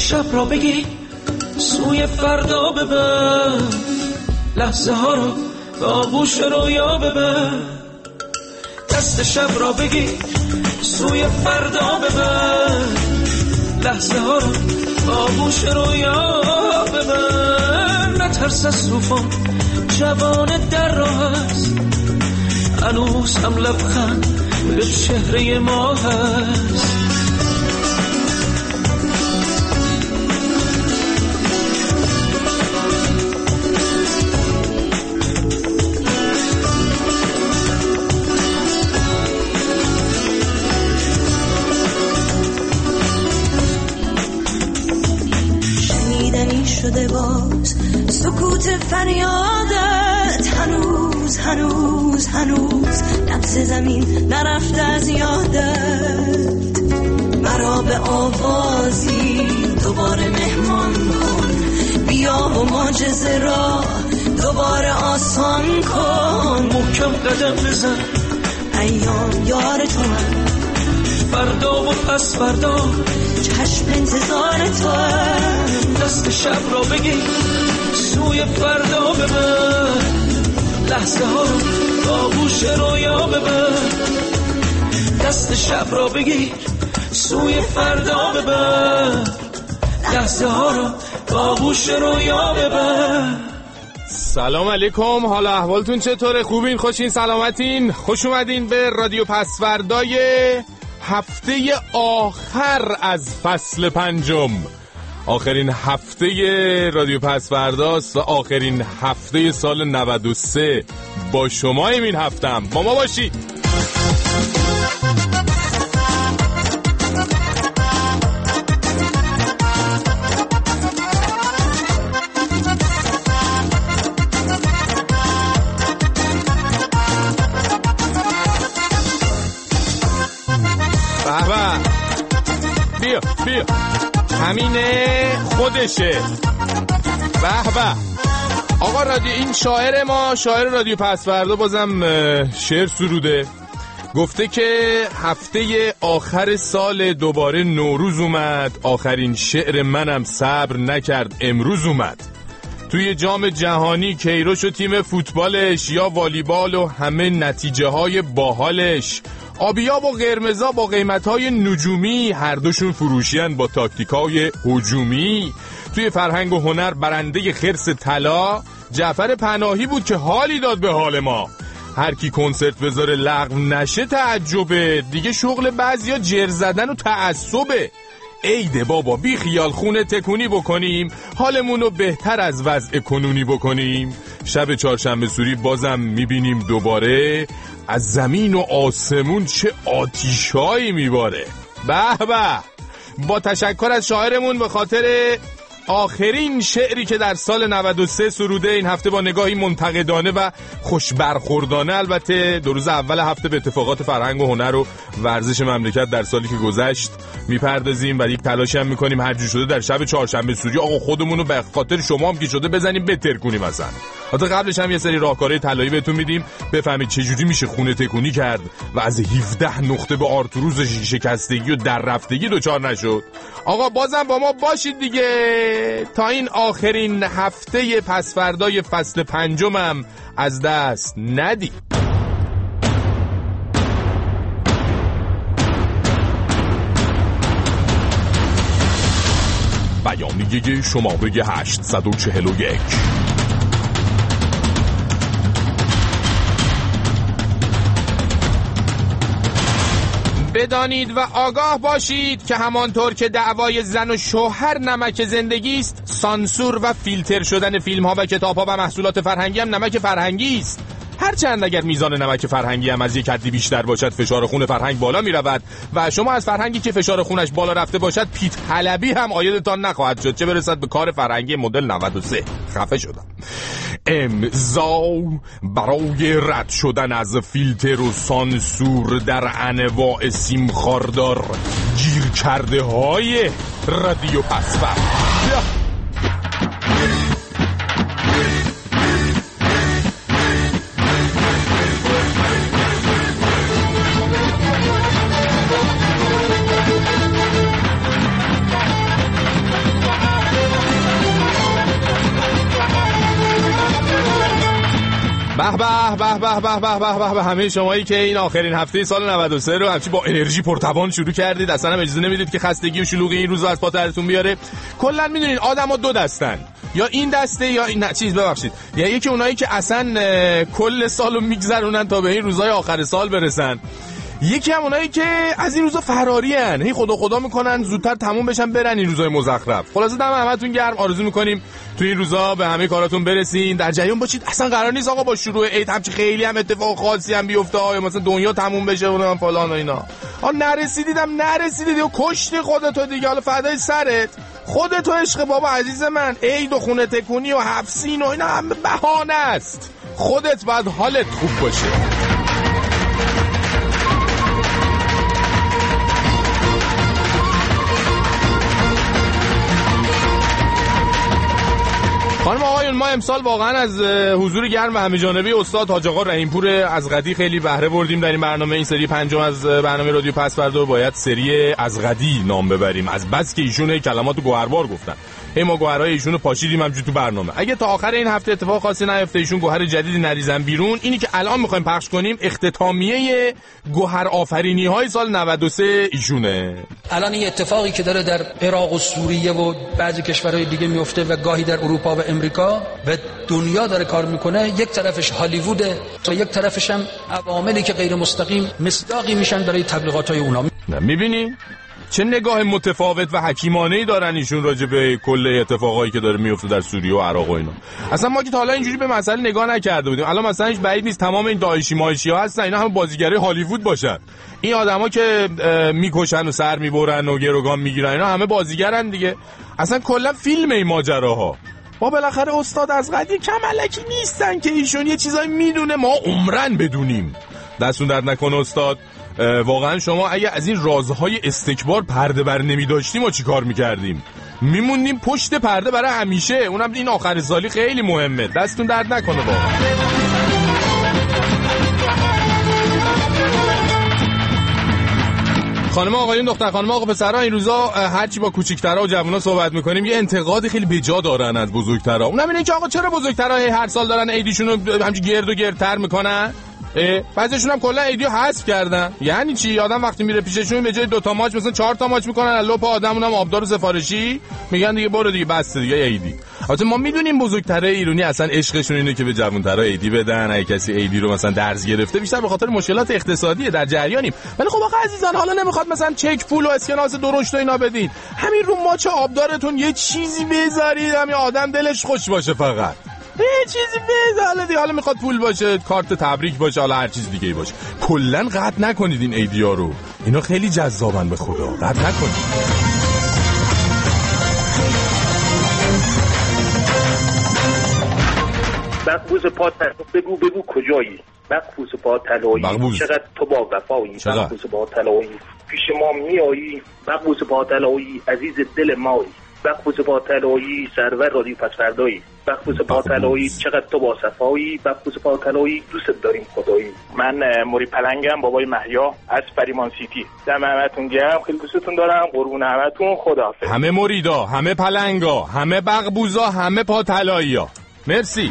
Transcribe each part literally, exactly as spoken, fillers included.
شب را بگی سوی فردا ببر، لحظه ها رو به آغوش رویا ببر. دست شب را بگی سوی فردا ببر، لحظه ها رو به آغوش رویا ببر. نترس از طوفان، جوان در راه است، هنوز هم لبخند به چهره ما هست. شنیدنی شده باز سکوت فریادت، هنوز هنوز هنوز نبض زمین نرفته از یادت. مرا به آوازی دوباره مهمان کن، بیا و معجزه را دوباره آسان کن. محکم قدم بزن، ایام یار تو هم، فردا و پس فردا چشم انتظار تو هم. دست شب را بگی سوی فردا ببر، لحظه ها رو به آغوش رویا ببر. دست شب را بگیر سوی فردا ببر، لحظه ها رو به آغوش رویا ببر. سلام علیکم، حالا احوالتون چطوره؟ خوبین؟ خوشین؟ سلامتین؟ خوش اومدین به رادیو پسوردای هفته آخر از فصل پنجم. آخرین هفته رادیو پسورداست و آخرین هفته سال نود و سه. با شما این هفتم، با ما باشی. بابا بیا بیا، همینه خودشه. به به آقا رادیو، این شاعر ما، شاعر رادیو پسوردا بازم شعر سروده. گفته که هفته آخر سال دوباره نوروز اومد، آخرین شعر منم صبر نکرد امروز اومد. توی جام جهانی کیروش و تیم فوتبالش، یا والیبال و همه نتیجه های باحالش، آبیاب و قرمزا با قیمت‌های نجومی، هر دوشون فروشیان با تاکتیکای هجومی. توی فرهنگ و هنر برنده خرس طلا جعفر پناهی بود که حالی داد به حال ما. هر کی کنسرت بذاره لغو نشه تعجبه، دیگه شغل بعضیا جر زدن و تعصبه. عیده بابا، بی خیال خونه تکونی بکنیم، حالمونو بهتر از وضع کنونی بکنیم. شب چهارشنبه سوری بازم میبینیم دوباره، از زمین و آسمون چه آتیشایی میباره. به به، با تشکر از شاعرمون به خاطر آخرین شعری که در سال نود و سه سروده. این هفته با نگاهی منتقدانه و خوش برخوردانه البته دو روز اول هفته به اتفاقات فرهنگ و هنر و ورزش مملکت در سالی که گذشت میپردازیم و یک تلاشی هم میکنیم هر جور شده در شب چهارشنبه سوری آقا خودمون رو به خاطر شما هم که شده بزنیم بتر کنیم. مثلا حتی قبلش هم یه سری راهکارهای طلایی بهتون میدیم بفهمید چه جوری میشه خونه تکونی کرد و از هفده نقطه به آرتروز شکستگی و در رفتگی دچار نشد. آقا بازم با ما باشید دیگه تا این آخرین هفته پسفردای فصل پنجمم از دست ندید. بیانیه شماره هشتصد و چهل و یک. بدانید و آگاه باشید که همانطور که دعوای زن و شوهر نمک زندگی است، سانسور و فیلتر شدن فیلم ها و کتاب ها و محصولات فرهنگی هم نمک فرهنگی است. هرچند اگر میزان نمک فرهنگی هم از یک حدی بیشتر باشد فشار خون فرهنگ بالا می رود و شما از فرهنگی که فشار خونش بالا رفته باشد پیت حلبی هم عایدتان نخواهد شد، چه برسد به کار فرهنگی مدل نود و سه. خفه شدم. امضا برای رد شدن از فیلتر و سانسور در انواع سیم خاردار گیر کرده های رادیو پسورد. به به به به به به به به همه شمایی که این آخرین هفته سال نود و سه رو همچی با انرژی پرتوان شروع کردید، اصلا هم اجازه نمیدید که خستگی و شلوغی این روزا از پاترتون بیاره. کلا میدونین آدما دو دستن، یا این دسته یا این چیز، ببخشید، یا یکی اونایی که اصلا کل سالو میگذرونن تا به این روزای آخر سال برسن، یکی هم اونایی که از این روزا فراری ان، هی خدا خدا میکنن زودتر تموم بشن برن این روزای مزخرف. خلاصه دم همتون گرم، آرزو میکنیم تو این روزا به همه کاراتون برسین، در جریان باشید. اصلا قرار نیست آقا با شروع عید همچی خیلی هم اتفاق خاصی هم بیفته، یا مثلا دنیا تموم بشه و فلان و اینا. آ نرسیدیدم نرسیدید و کشتی خودتو دیگه، حالا فدای سرت، خودتو عشق بابا عزیز من. عید و خونه تکونی و حفسین و اینا همه بهانه است، خودت باید حالت خوب باشه. خانم آقایون، ما امسال واقعا از حضور گرم و همه جانبه استاد حاج آقا رحیمپور ازغدی خیلی بهره بردیم در این برنامه. این سری پنجم از برنامه رادیو پس‌فردا باید سری ازغدی نام ببریم، از بس که ایشون کلمات گوهربار گفتن. هی ما گوهرهای ایشون رو پاشیدیم همجوری تو برنامه. اگه تا آخر این هفته اتفاق خاصی نیفته، ایشون گوهر جدیدی نریزن بیرون، اینی که الان می‌خوایم پخش کنیم اختتامیه گوهر آفرینی‌های سال نود و سه ایشونه. الان این اتفاقی که داره در عراق و سوریه و بعضی کشورهای دیگه میفته و گاهی در اروپا و امریکا و دنیا داره کار میکنه، یک طرفش هالیووده تا یک طرفش هم عواملی که غیر مستقیم مصداقی میشن برای تبلیغات‌های اونا. می‌بینی چه نگاه متفاوت و حکیمانه‌ای دارن ایشون راجع به کل اتفاقایی که داره میفته در سوریه و عراق و اینا. اصلا ما که تا حالا اینجوری به مسئله نگاه نکرده بودیم. الان مثلا هیچ بعید نیست تمام این داعشی مایشی‌ها هستن اینا هم بازیگرای هالیوود باشن. این آدما که میکشن و سر میبرن و گروگان میگیرن اینا همه بازیگرن دیگه. اصلا کلا فیلم این ماجراها. ما بالاخره استاد ازغدی کمالکی نیستن که ایشون یه چیزایی میدونه ما عمرن بدونیم. دستون درد نکنه استاد. واقعا شما اگه از این رازهای استکبار پرده بر نمی داشتیم ما چی کار میکردیم؟ میموندیم پشت پرده برای همیشه. اونم این آخر سالی خیلی مهمه. دستون درد نکنه واقعا. خانم آقایون، دختر خانم آقا پسرها، این روزا هرچی با کوچیک‌ترا و جوونا صحبت میکنیم یه انتقاد خیلی بجا دارن از بزرگترا. اونم اینه که آقا چرا بزرگترا هر سال دارن عیدیشون رو همینجوری گرد و گردتر میکنن؟ بعضیشون هم کلا ایدیو حذف کردن. یعنی چی؟ آدم وقتی میره پیششون به جای دو تا ماچ مثلا چهار تا ماچ میکنن، لپ آدمونم آبدار و سفارشی میگن دیگه برو دیگه بس دیگه ایدی. البته ما میدونیم بزرگتره ایرانی اصلا عشقشون اینه که به جوانترا ایدی بدن. اگه کسی ایدی رو مثلا درز گرفته بیشتر به خاطر مشکلات اقتصادیه، در جریانیم. ولی خب آقا عزیزان، حالا نمیخواد مثلا چک پول و اسکناس درشت و اینا بدین، همین رو ماچ آبدارتون یه چیزی بذارید همین آدم دلش خوش باشه فقط. یه چیزی بذاره دیگه. حالا میخواد پول باشه، کارت تبریک باشه، حالا هر چیز دیگه ای باشه. کلا قطع نکنید این ایدیا رو، اینا خیلی جذابن به خدا. قطع نکنید. مقبوض پا بگو بگو کجایی؟ مقبوض پا طلایی، چقدر تو با وفایی. مقبوض پا طلایی پیش ما میایی، مقبوض پا طلایی عزیز دل مایی. مقبوض پا طلایی سرور رادیو پس‌فردایی. مقبوض پا طلایی چقدر تو با صفایی. مقبوض پا طلایی دوست داریم خدایی. من موری پلنگم، بابای محیا از فریمان سیتی. دم همتون گرم، خیلی دوستتون دارم. قربون همتون، خداحافظ. همه موریدا، همه پلنگا، همه بغبوزا، همه پا طلایی‌ها. مرسی.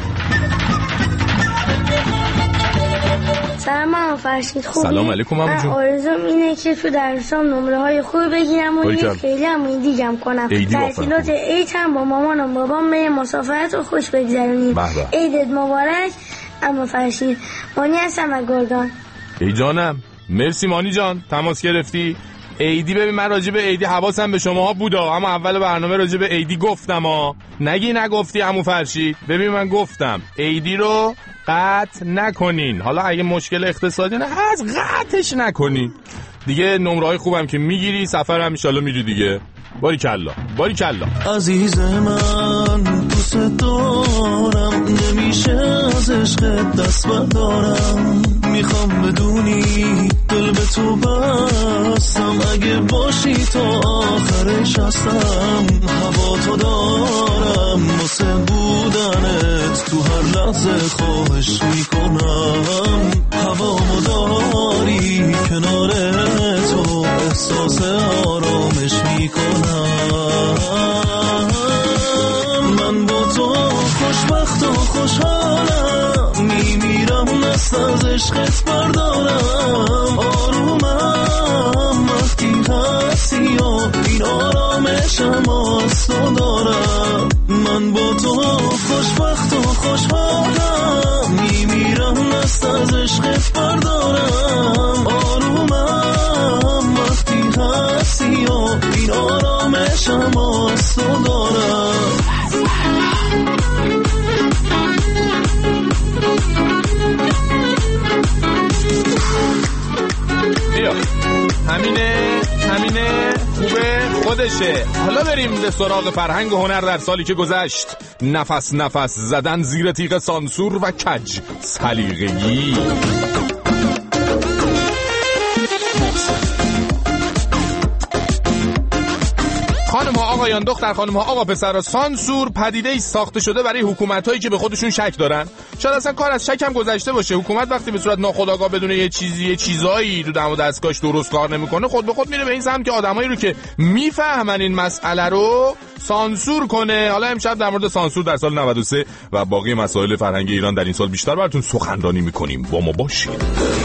سلام عمو فرشید، خوبی؟ سلام علیکم عمو جون. آرزوم اینه که تو درسام نمره های خوب بگیرم و یه خیلی هم ایدی جمع کنم. تعطیلات عید هم با مامان و بابام به مسافرت رو خوش بگذرونیم. عیدت مبارک عمو فرشید. مانی هستم از گردان. ای جانم، مرسی مانی جان، تماس گرفتی. ایدی ببین، من راجع به ایدی حواسم به شماها بودا، اما اول برنامه راجع به ایدی گفتم ها. نگی نگفتی عمو فرشید. ببین من گفتم ایدی رو قطع نکنین. حالا اگه مشکل اقتصادی نه از قطعش نکنین دیگه. نمره‌های خوبم که میگیری، سفر هم ان شاءالله میری دیگه. باری کلا باری کلا. عزیز من دوست دارم، نمیشه از عشق دست بردارم. میخوام بدونی دل به تو بستم، اگه باشی تا آخرش هستم. هوا تو دارم واسه بودنت، تو هر لحظه خواهش میکنم. هوامو داری کنار تو، احساس آرامش میکنم. من با تو خوشبخت و خوشحالم، میمیرم عشقت بردارم آرومم وقتی هستی و این آرامشم از تو دارم من با تو خوشبخت و خوشحالم میمیرم دست از عشقت بردارم آرومم وقتی هستی و این آرامشم از تو دارم بیا همینه همینه خوبه خودشه. حالا بریم به سراغ فرهنگ و هنر در سالی که گذشت. نفس نفس زدن زیر تیغ سانسور و کج سلیقگی. خانم ها آقایان، دختر خانم ها آقا پسرها، سانسور پدیده‌ای ساخته شده برای حکومتایی که به خودشون شک دارن. شاید اصلا کار از شک هم گذشته باشه. حکومت وقتی به صورت ناخودآگاه بدون یه چیزی یه چیزایی تو دم و دستگاهش درست کار نمیکنه، خود به خود میره به این سمت که آدمایی رو که میفهمن این مسئله رو سانسور کنه. حالا امشب در مورد سانسور در سال نود و سه و باقی مسائل فرهنگی ایران در این سال بیشتر براتون سخنرانی میکنیم. با ما باشید.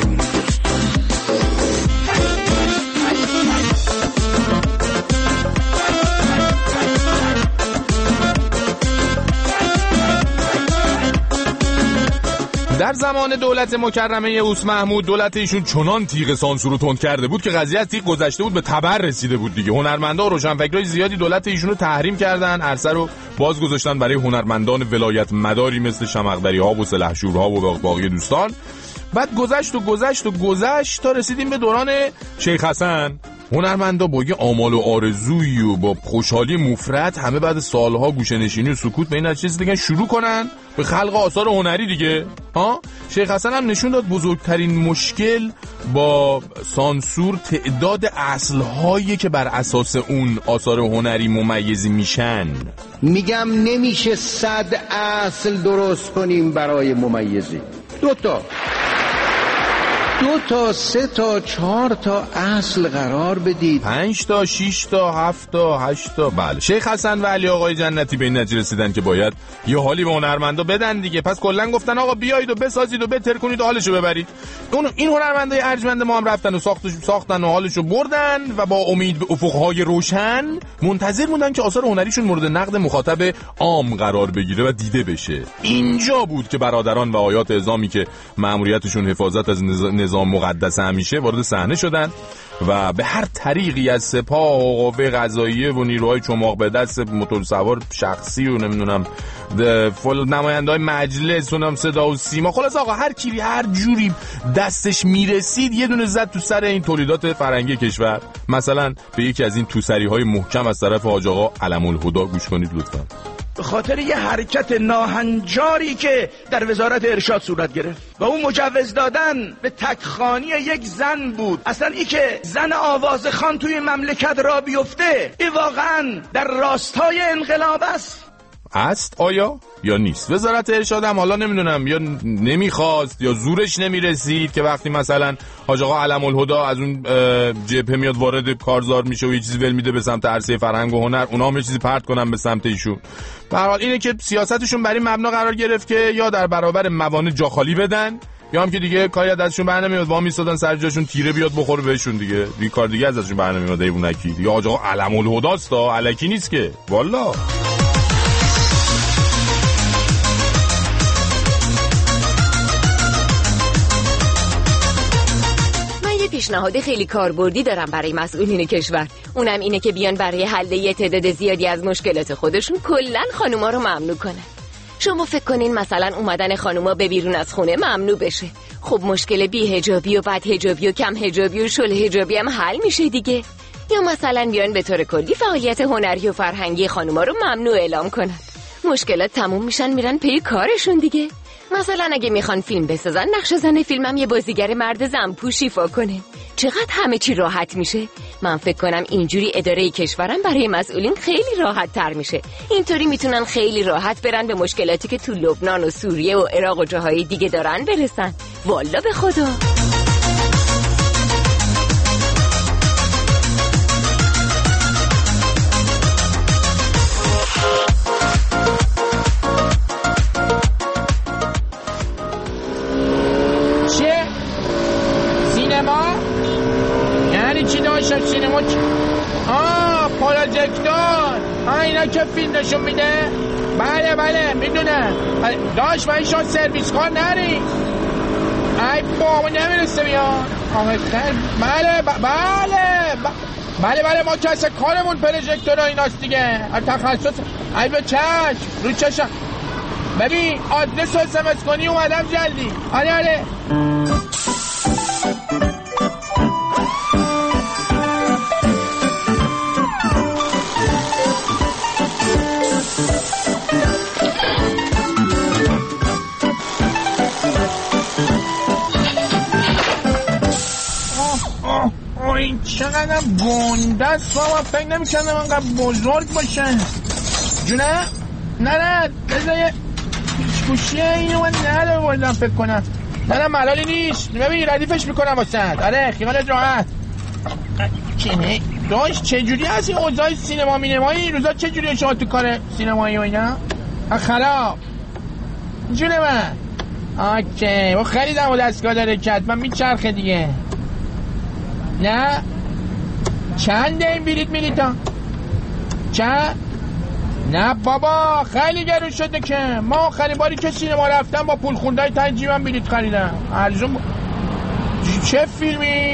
در زمان دولت مکرمه اوس محمود، دولت ایشون چنان تیغ سانسور رو تند کرده بود که قضیه از تیغ گذشته بود به تبر رسیده بود دیگه. هنرمندا و روشنفکرای زیادی دولت ایشون رو تحریم کردن، عرصه رو باز گذاشتن برای هنرمندان ولایت مداری مثل شمقدری ها و سلحشورها و باقی دوستان. بعد گذشت و گذشت و گذشت تا رسیدیم به دوران شیخ حسن. هنرمندا با یه آمال و آرزویی و با خوشحالی مفرط همه بعد سالها گوشه‌نشینی و سکوت به این نتیجه دیگه شروع کنن به خلق آثار هنری دیگه. ها شیخ حسن هم نشون داد بزرگترین مشکل با سانسور تعداد اصل‌هایی که بر اساس اون آثار هنری ممیزی میشن. میگم نمیشه صد اصل درست کنیم برای ممیزی. دو تا دو تا سه تا چهار تا اصل قرار بدید، پنج تا شش تا هفت تا هشت تا. بله شیخ حسن و علی آقای جنتی به این نتیجه رسیدن که باید یه حالی به هنرمندا بدن دیگه. پس کلا گفتن آقا بیایید و بسازید و بهتر کنید و حالشو ببرید. اون این هنرمندای ارجمند ما هم رفتن و ساختش ساختن و حالشو بردن و با امید به افقهای روشن منتظر موندن که آثار هنریشون مورد نقد مخاطب عام قرار بگیره و دیده بشه. اینجا بود که برادران و آیات اعزامی که مأموریتشون حفاظت از نظام مقدس همیشه وارد صحنه شدن و به هر طریقی از سپاه و قوه قضاییه و نیروهای چماق به دست موتور سوار شخصی و نمیدونم فل نماینده‌های مجلس و صدا و سیما، خلاص آقا هر کی هر جوری دستش میرسید یه دونه زد تو سر این تولیدات فرنگی کشور. مثلا به یکی از این توسری‌های محکم از طرف حاج آقا علم الهدی گوش کنید لطفاً. به خاطر یه حرکت ناهنجاری که در وزارت ارشاد صورت گرفت و اون مجوز دادن به تکخانی یک زن بود. اصلا ای که زن آوازخوان توی مملکت را بیفته ای واقعا در راستای انقلاب است. است آیا یا نیست؟ وزارت ارشاد هم حالا نمیدونم یا نمیخواست یا زورش نمیرسید که وقتی مثلا حاج آقا علم الهدی از اون جبهه میاد وارد کارزار میشه و یه چیزی ول میده به سمت عرصه فرهنگ و هنر، اونا هم یه چیزی پرت کنن به سمت ایشون. به هر حال اینه که سیاستشون برای مبنا قرار گرفت که یا در برابر موانع جا خالی بدن یا هم که دیگه کاری ازشون برنمیاد، وا میستادن سر جاشون تیره بیاد بخوره بهشون دیگه. دیگه کار دیگه ازشون برنمیاد. ایونکی یا حاج آقا علم الهدی است، الکی نیست که والله. پیشنهاد خیلی کاربردی دارم برای مسئولین کشور. اونم اینه که بیان برای حل یه تعداد زیادی از مشکلات خودشون کلن خانوما رو ممنوع کنن. شما فکر کنین مثلا اومدن خانوما به بیرون از خونه ممنوع بشه، خب مشکل بی حجابی و بد حجابی و کم حجابی و شل حجابی هم حل میشه دیگه. یا مثلا بیان به طور کلی فعالیت هنری و فرهنگی خانوما رو ممنوع اعلام کنن. مشکلات تموم میشن میرن پی کارشون دیگه. مثلا اگه میخوان فیلم بسازن نقش زن فیلمم یه بازیگر مرد زنپوش ایفا کنه. چقدر همه چی راحت میشه. من فکر کنم اینجوری اداره کشورم برای مسئولین خیلی راحت تر میشه. اینطوری میتونن خیلی راحت برن به مشکلاتی که تو لبنان و سوریه و عراق و جاهای دیگه دارن برسن. والا به خدا. چه آه پروژکتور، آه اینا که فیلم نشون میده. بله بله میدونم. داشت من شما سرویس کار نری. ای بابا نمیرسه بیان. آقای خیلی بله ب... بله ب... بله بله ما کسی کارمون پروژکتور ایناست دیگه. تخصص ای به چشم رو چشم. ببین آدرس رو اسمس کنی اومدم جلدی. آره آره. این چقدر گنده است بابا، فکر نمی کردم انقدر بزرگ باشه. جونه؟ نه نه بذار یه پیشگوشیه اینو من نده بردم فکر کنم. نه نه ملالی نیست، ببین ردیفش میکنم واسه. آره خیالت راحت. چه داشت چجوری هست این اوضاع سینما مینمایی این روزا؟ چجوری شما تو کار سینمایی و اینا؟ خراب جونه من. آکه با خریدم و دستگاه داره کت من میچرخه دیگه. نه چنده این بلیت میلیتا؟ چند؟ نه بابا خیلی گرون شده که ما آخرین باری که سینما رفتم با پول خوندای تای جیبم بلیت خریدم. ارزون ب... چه فیلمی؟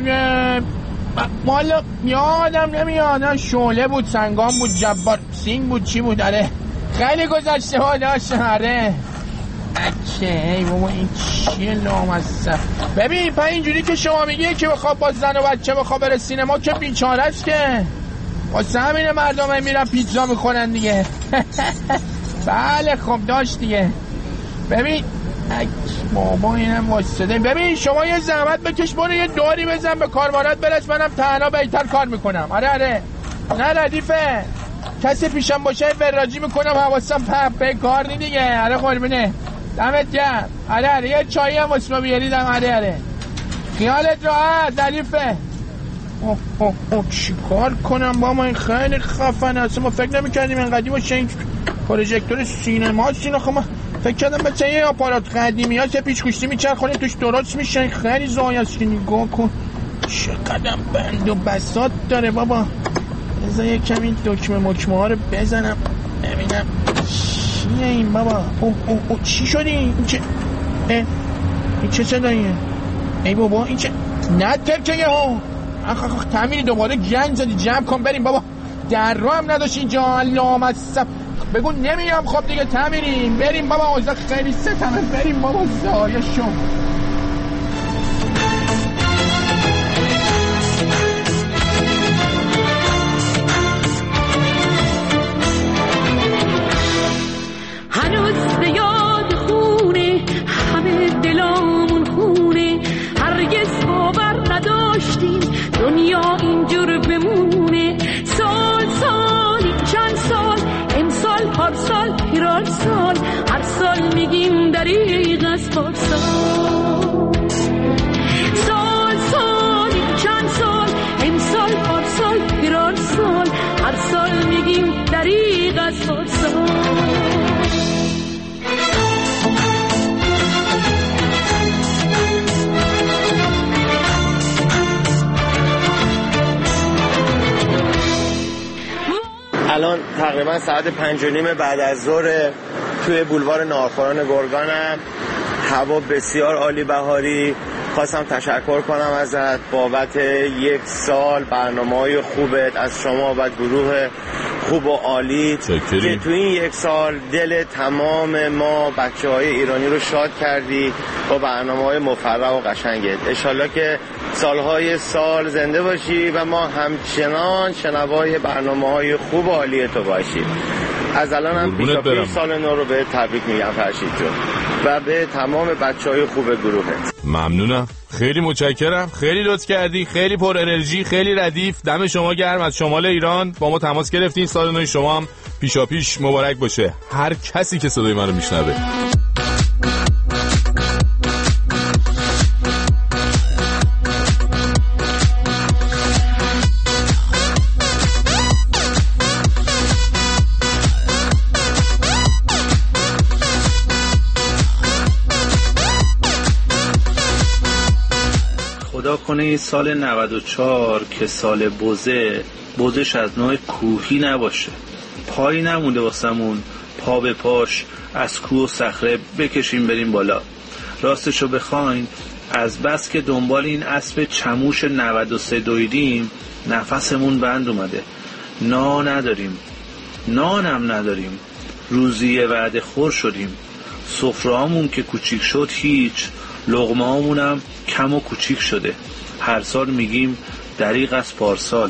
مالا یادم نمیاد. شعله بود، سنگام بود، جبار سینگ بود، چی بود؟ آره خیلی گذشته ها داشت. آره اچه ای بابا این چیه لامصب. ببین پا اینجوری که شما میگی که بخواب با زن و بچه بخواب بره سینما که بیچاره است که واسه همینه مردم میرن پیتزا میخورن دیگه. بله خب داشت دیگه. ببین اک بابا اینم واسده. ببین شما یه زحمت بکش برو یه دوری بزن به کارمانات برس، منم تنها بهتر کار میکنم. آره آره نه ردیفه کسی پیشم باشه وراجی میکنم حواسم پپ به کار نی دیگه. آره قربونه دمت گرم. آره آره یه چایی هم واسه ما بیاریدم. آره آره خیالت راحت ردیفه. اوه اوه اوه چی کار کنم با ما؟ این خیلی خفن است. ما فکر نمی کردیم اینقدی باشه این پروژکتور سینما سینما. خب ما فکر کردم بچه یه آپارات قدیمی ها که پیچ گوشتی میچرخونیم توش درست میشه. خیلی زای است که نگاه کن چقدر بند و بساط داره بابا. بذار یه کمی دکمه مکمه ها رو بزنم ببینم چیه این بابا. اوه اوه اوه چی شدی؟ این چه اه این چه صداییه؟ ای بابا این چه نه ترکه ها. اخ اخ تعمیری دوباره گنج زدی. جمع کن بریم بابا. در رو هم نداشت اینجا لامصب. بگو نمیام. خب دیگه تعمیریم بریم بابا. اوضاع خیلی ستمه. بریم بابا زایه شو. هنوز به یاد خونه همه دلامون خونه. هرگز باور نداشتیم دنیا اینجور بمونه. سال سالی چند سال امسال پارسال پیرار سال هر سال میگیم دریغ از پارسال. سال سالی چند سال امسال پارسال پیرار سال هر سال میگیم دریغ از پارسال. الان تقریبا ساعت پنج و نیم بعد از ظهر توی بولوار ناهارخوران گرگانم. هوا بسیار عالی بهاری. خواستم تشکر کنم ازت بابت یک سال برنامه‌های خوبت از شما و گروه خوب و عالی که تو این یک سال دل تمام ما بچه‌های ایرانی رو شاد کردی با برنامه‌های مفرح و قشنگت. انشالله که سالهای سال زنده باشی و ما همچنان شنوای برنامه‌های خوب و عالی تو باشیم. از الان هم پیشا پیش سال نو رو به تبریک میگم فرشید جون و به تمام بچه‌های خوب گروهت. ممنونم، خیلی متشکرم، خیلی لطف کردی، خیلی پر انرژی، خیلی ردیف. دم شما گرم. از شمال ایران با ما تماس گرفتین. سال نو شما هم پیشا پیش مبارک باشه. هر کسی که صدای من رو میشنوه نکنه سال نود و چهار که سال بوزه بوزش از نوع کوهی نباشه، پایی نمونده واسمون پا به پاش از کوه و صخره بکشیم بریم بالا. راستشو بخواین از بس که دنبال این اسب چموش نود و سه دویدیم نفسمون بند اومده. نان نداریم، نانم نداریم، روزی وعده خور شدیم. سفره‌هامون که کوچیک شد هیچ، لقمه‌هامونم کم و کوچیک شده. هر سال میگیم دریغ از پارسال.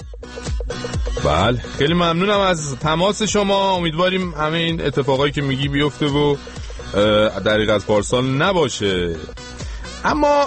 بله خیلی ممنونم از تماس شما. امیدواریم همه این اتفاقایی که میگی بیفته و دریغ از پارسال نباشه. اما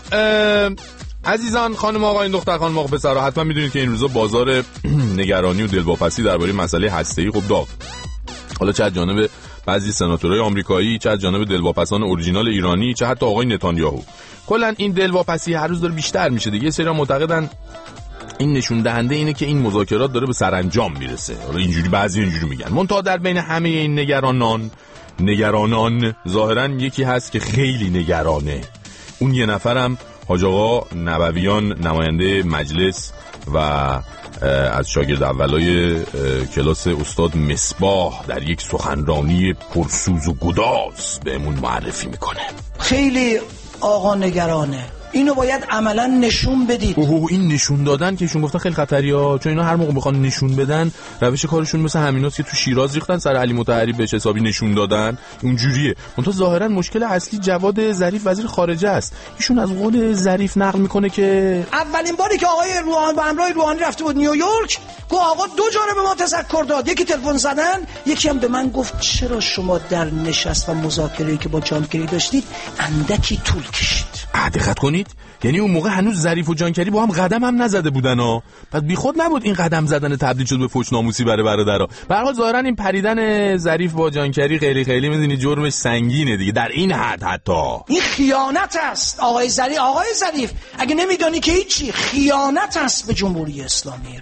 عزیزان، خانم آقا، این دختر خانم آقا پسرها، حتما میدونید که این روزا بازار نگرانی و دلواپسی درباره مسئله هسته‌ای خب داغ. حالا چه از جانب بعضی سناتورهای آمریکایی، چه از جانب دلواپسان اورجینال ایرانی، چه حتی آقای نتانیاهو. کلا این دلواپسی هر روز داره بیشتر میشه دیگه. سری معتقدن این نشون دهنده اینه که این مذاکرات داره به سرانجام میرسه. حالا اینجوری بعضی اینجوری میگن. منتها در بین همه این نگرانان نگرانان ظاهرا یکی هست که خیلی نگرانه. اون یه نفرم حاج آقا نبویان، نماینده مجلس و از شاگرد اولای کلاس استاد مصباح در یک سخنرانی پرسوز و گداز بهمون معرفی میکنه. خیلی آقا نگرانه. اینو باید عملا نشون بدید. اوه این نشون دادن که ایشون گفتن خیلی خطریه، چون اینا هر موقع میخوان نشون بدن روش کارشون مثل همیناست که تو شیراز ریختن سر علی مطهری بهش حسابی نشون دادن، اونجوریه. منتها ظاهرا مشکل اصلی جواد ظریف وزیر خارجه است. ایشون از قول ظریف نقل میکنه که اولین باری که آقای روحانی با همراه روحانی رفته بود نیویورک، گفت آقا دو جانب به ما تذکر داد، یکی تلفن زدن، یکی هم به من گفت چرا شما در نشست و مذاکره‌ای که با جانکری داشتید اندکی طول کشید. دقت کنید، یعنی اون موقع هنوز ظریف و جانکری با هم قدم هم نزده بودن ها. پس بیخود نبود این قدم زدن تبدیل شد به فحش ناموسی برای برادرها. به هر حال ظاهرا این پریدن ظریف با جانکری خیلی خیلی میدونی جرمش سنگینه دیگه، در این حد حتی این خیانت است. آقای ظریف آقای ظریف اگه نمیدونی که هیچی، خیانت است به جمهوری اسلامی.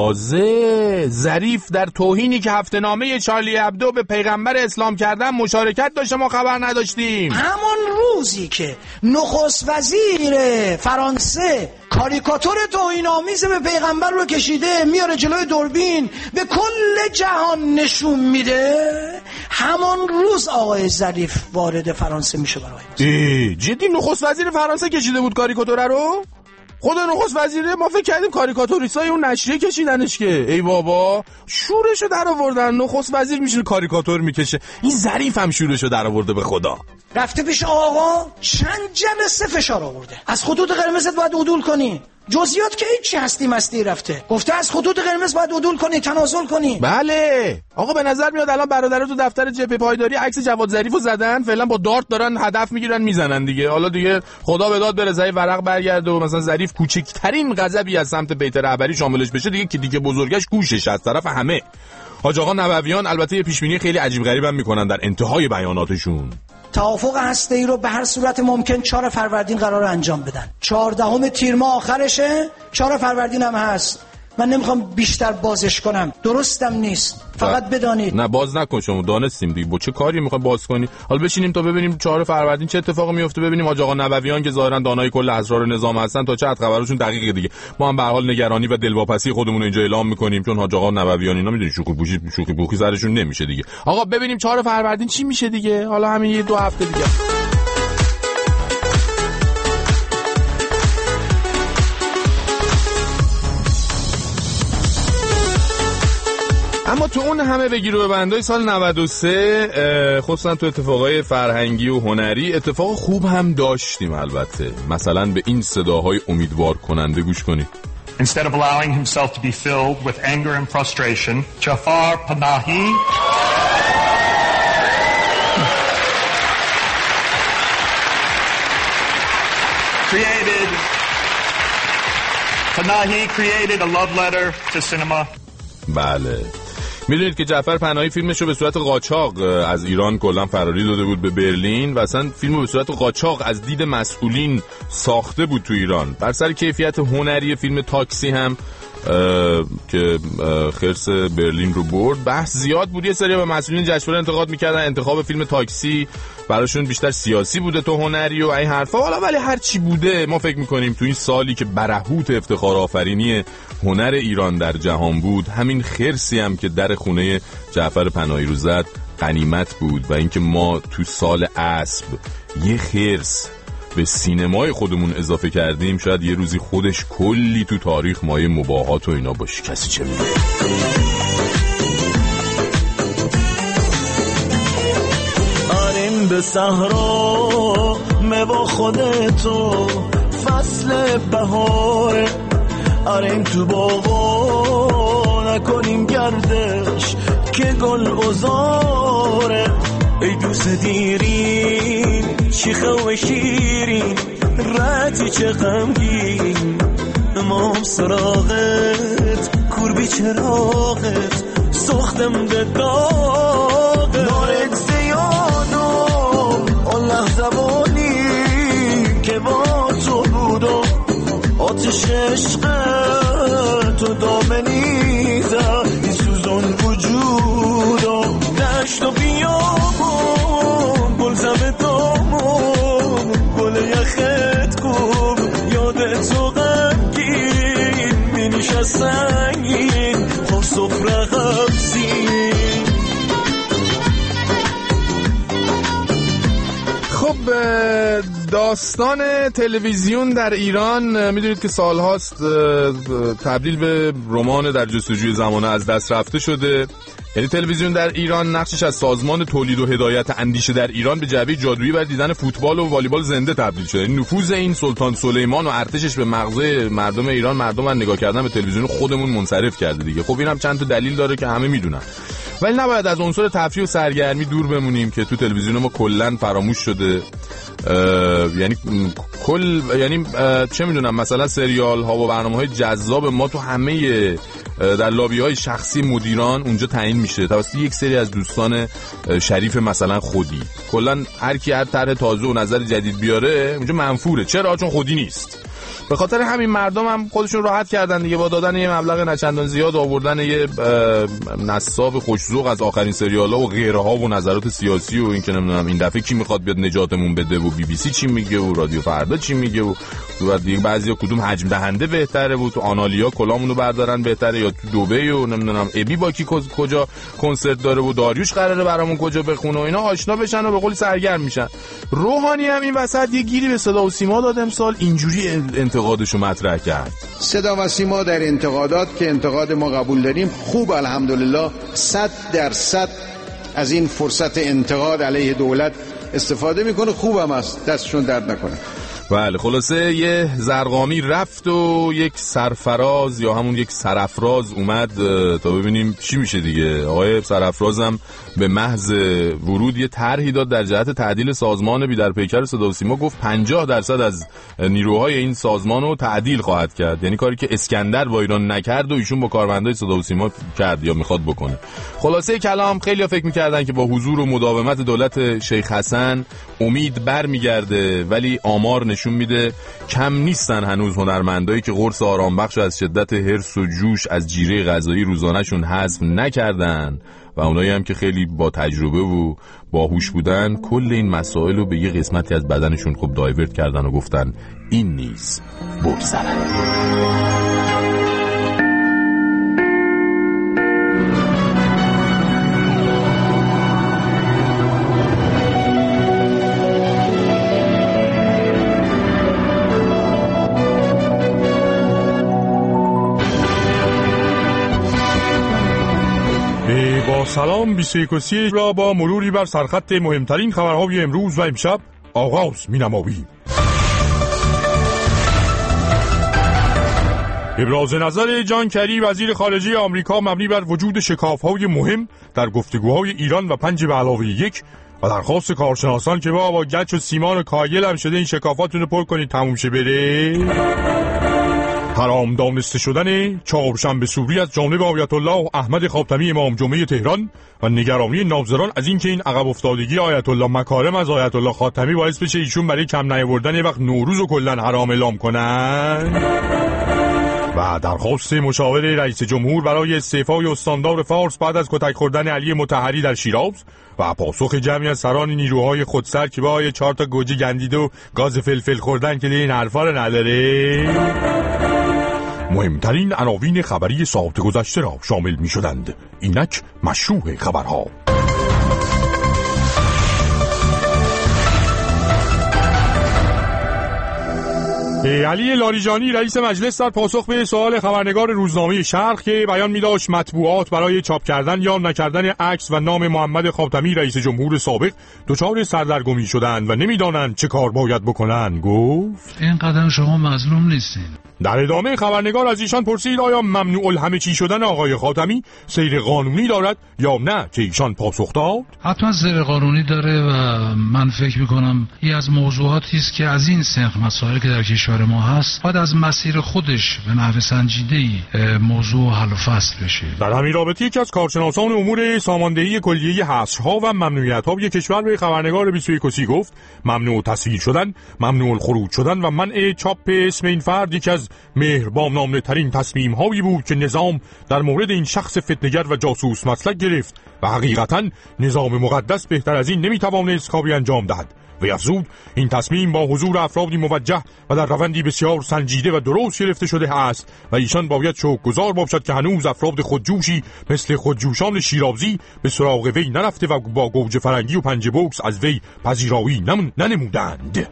تازه ظریف در توهینی که هفته نامه چارلی ابدو به پیغمبر اسلام کردن مشارکت داشته، ما خبر نداشتیم. همون روزی که نخست وزیر فرانسه کاریکاتور توهین‌آمیز به پیغمبر رو کشیده میاره جلوی دوربین به کل جهان نشون میده، همان روز آقای ظریف وارد فرانسه میشه. برای جدی نخست وزیر فرانسه کشیده بود کاریکاتور رو؟ خدا نخست وزیره، ما فکر کردیم کاریکاتوریستای اون نشریه کشیدنش که. ای بابا شورشو در آوردن، نخست وزیر میشه کاریکاتور میکشه. این ظریف هم شورشو در آورده به خدا. رفته پیش آقا چند جلسه فشار آورده، از خطوط قرمزت باید عدول کنی. جزئیات که هیچ هستی مستی رفته، گفته از خطوط قرمز باید عدول کنی، تنازل کنی. بله آقا، به نظر میاد الان برادرها تو دفتر جبهه پایداری عکس جواد ظریفو زدن، فعلا با دارت دارن هدف میگیرن میزنن دیگه. حالا دیگه خدا به داد برسه ورق برگرده و مثلا ظریف کوچکترین غضبی از سمت بیت رهبری شاملش بشه دیگه، که دیگه بزرگش گوشش از طرف همه. حاج آقا نبویان البته یه پیشبینی خیلی عجیب غریب هم میکنن در انتهای بیاناتشون. توافق هسته‌ای رو به هر صورت ممکن چهار فروردین قرار انجام بدن. چهاردهم تیر ماه آخرشه، چهار فروردین هم هست. من نمیخوام بیشتر بازش کنم، درستم نیست، فقط بدانید. نه باز نکن، شما دانستیم دیگه، با چه کاری میخوای باز کنی؟ حالا بشینیم تا ببینیم چهار فروردین چه اتفاقی میفته، ببینیم حاج آقا نبویان که ظاهرا دانای کل اسرار نظام هستن تا چه حد خبرشون دقیقه دیگه. ما هم به هر حال نگرانی و دلواپسی خودمون اینجا اعلام میکنیم، چون حاج آقا نبویان اینا میدونی شوخی پوشی شوخی پوخی سرشون نمیشه دیگه. آقا ببینیم چهار فروردین چی میشه دیگه، حالا همین یه دو هفته دیگه. اما تو اون همه بگیر و ببندای سال نود و سه خصوصا تو اتفاقای فرهنگی و هنری اتفاق خوب هم داشتیم. البته مثلا به این صداهای امیدوار کننده گوش کنید. Instead of allowing himself to be filled with anger and frustration, Jafar Panahi created Panahi created a love letter to cinema. بله میدونید که جعفر پناهی فیلمش رو به صورت قاچاق از ایران کلا فراری داده بود به برلین و اصلا فیلمو به صورت قاچاق از دید مسئولین ساخته بود تو ایران. بر سر کیفیت هنری فیلم تاکسی هم که خرس برلین رو برد. بحث زیاد بود، یه سری به مسئولین جشنواره انتقاد میکردن انتخاب فیلم تاکسی براشون بیشتر سیاسی بوده تو هنری و این حرفا. حالا ولی هر چی بوده ما فکر میکنیم تو این سالی که برهوت افتخار آفرینی هنر ایران در جهان بود، همین خرسی هم که در خونه جعفر پناهی رو زد غنیمت بود. و اینکه ما تو سال اسب یه خرس به سینمای خودمون اضافه کردیم، شاید یه روزی خودش کلی تو تاریخ مایه مباهات و اینا باشه، کسی چه میگه. آریم به صحرا موا خودتو فصل بهاره، آریم تو باغا نکنیم گردش که گل بزاره. ای دوست دیرین شیخه و شیرین رتی چه غمگین، امام سراغت کوربی چراغت سختم ده داغت. نارت زیادم اون لحظه بانی که با تو بودم، آتش عشقت تو دامنی زد این سوزون وجودم. دشت و بیابون گل زمدامون گل یخت کن یادت تو غمگین مینیش از سنگین خب سفره حبسین. خب داستان تلویزیون در ایران میدونید که سالهاست تبدیل به رمان در جستجوی زمانه از دست رفته شده. یعنی تلویزیون در ایران نقشش از سازمان تولید و هدایت اندیشه در ایران به جعبه جادویی بر دیدن فوتبال و والیبال زنده تبدیل شده. یعنی نفوذ این سلطان سلیمان و ارتشش به مغزه مردم ایران مردم از نگاه کردن به تلویزیون خودمون منصرف کرده دیگه. خب اینم چند تا دلیل داره که همه میدونن، ولی نباید از عنصر تفریح و سرگرمی دور بمونیم که تو تلویزیون ما کلا فراموش شده. یعنی کل یعنی چه میدونم مثلا سریال ها و برنامه‌های جذاب ما تو همه در لابی‌های شخصی مدیران اونجا تعیین میشه توسط یک سری از دوستان شریف مثلا خودی. کلا هر کی هر طرح تازه و نظر جدید بیاره اونجا منفوره. چرا؟ چون خودی نیست. به خاطر همین مردم هم خودشون راحت کردن دیگه، با دادن یه مبلغ نچندان زیاد آوردن یه نصاب خوش‌ذوق از آخرین سریال‌ها و غیرها و نظرات سیاسی و این که نمیدونم این دفعه کی میخواد بیاد نجاتمون بده و بی بی سی چی میگه و رادیو فردا چی میگه و دیگه بعضیا کدوم حجم دهنده بهتره و تو آنالیا کلامونو بردارن بهتره یا تو دبی و نمیدونم ابی با کی کجا کنسرت داره و داریوش قراره برامون کجا بخونه و اینا آشنا بشن و به قول سرگرم میشن. روحانی هم این وسط یه گیری به صدا و سیما داد امسال، اینجوری انتقادشو مطرح کرد. صدا و سیما در انتقادات که انتقاد ما قبول داریم خوب الحمدلله صد درصد از این فرصت انتقاد علیه دولت استفاده میکنه، خوبم است، دستشون درد نکنه. بله خلاصه یه زرقامی رفت و یک سرفراز یا همون یک سرافراز اومد تا ببینیم چی میشه دیگه. آقای سرافرازم به محض ورود یه طرحی داد در جهت تعدیل سازمان بی در پیکر صدا و سیما، گفت پنجاه درصد از نیروهای این سازمان رو تعدیل خواهد کرد. یعنی کاری که اسکندر با ایران نکرد و ایشون با کارمندای صدا و سیما کرد یا میخواد بکنه. خلاصه کلام خیلی‌ها فکر می‌کردن که با حضور و مداومت دولت شیخ حسن امید برمیگرده، ولی آمار نشون میده کم نیستن هنوز هنرمندایی که قرص آرام بخش از شدت حرص و جوش از جیره غذایی روزانه‌شون حذف نکردن و اونایی هم که خیلی با تجربه و باهوش بودن کل این مسائل رو به یه قسمتی از بدنشون خوب دایورت کردن و گفتن این نیز بگذرد. سلام بیست و یک و سی را با مروری بر سرخط مهمترین خبرهای امروز و امشب آغاز می‌نماییم. ابراز نظر جان کری وزیر خارجه آمریکا مبنی بر وجود شکاف‌های مهم در گفتگوهای ایران و پنج به علاوه یک و درخواست کارشناسان که با با گچ و سیمان کایل هم شده این شکافاتون رو پر کنید تموم شه بره. حرام دانسته شدن چهارشنبه سوری از جانب آیت الله احمد خاتمی امام جمعه تهران و نگرانی ناظران از اینکه این عقب افتادگی آیت الله مکارم از آیت الله خاتمی باعث بشه ایشون برای کم نیاوردن یه وقت نوروز رو کلا حرام اعلام کنن. و درخواست مشاور رئیس جمهور برای استعفای استاندار فارس بعد از کتک خوردن علی مطهری در شیراز و پاسخ جمعی از سران نیروهای خودسر که با چهار تا گوجه گندیده و گاز فلفل خوردن که این حرفا رو نداره. مهمترین عناوین خبری ساعت گذشته را شامل می شدند. اینک مشروع خبرها. علی لاریجانی رئیس مجلس در پاسخ به سوال خبرنگار روزنامه شرق که بیان می‌داشت مطبوعات برای چاپ کردن یا نکردن عکس و نام محمد خاتمی رئیس جمهور سابق دچار سردرگمی شدند و نمی‌دانند چه کار باید بکنند، گفت این قدم شما مظلوم نیستین. در ادامه خبرنگار از ایشان پرسید آیا ممنوع الهمه چی شدن آقای خاتمی سیر قانونی دارد یا نه، که ایشان پاسخ داد حتما سیر قانونی داره و من فکر می‌کنم این از موضوعاتی است که از این سنخ مسائل که در کشور ما هست باید از مسیر خودش به نحو سنجیده‌ای موضوع حل و فصل بشه. در همین رابطه یکی از کارشناسان امور ساماندهی کلیه حصرها و ممنوعیت‌های کشور به خبرنگار بیست و یک گفت ممنوع تصویر شدن، ممنوع الخروج شدن و منع چاپ اسم این فرد یکی از مهربان نامه ترین تصمیم هایی بود که نظام در مورد این شخص فتنه‌گر و جاسوس مسلک گرفت و حقیقتاً نظام مقدس بهتر از این نمیتوانست کاری انجام دهد. و افزود این تصمیم با حضور افرادی موجه و در روندی بسیار سنجیده و درست گرفته شده است و ایشان باید شکرگزار باشد که هنوز افراد خودجوشی مثل خودجوشان شیرازی به سراغ وی نرفته و با گوجه فرنگی و پنجه بوکس از وی پذیرایی ننمودند.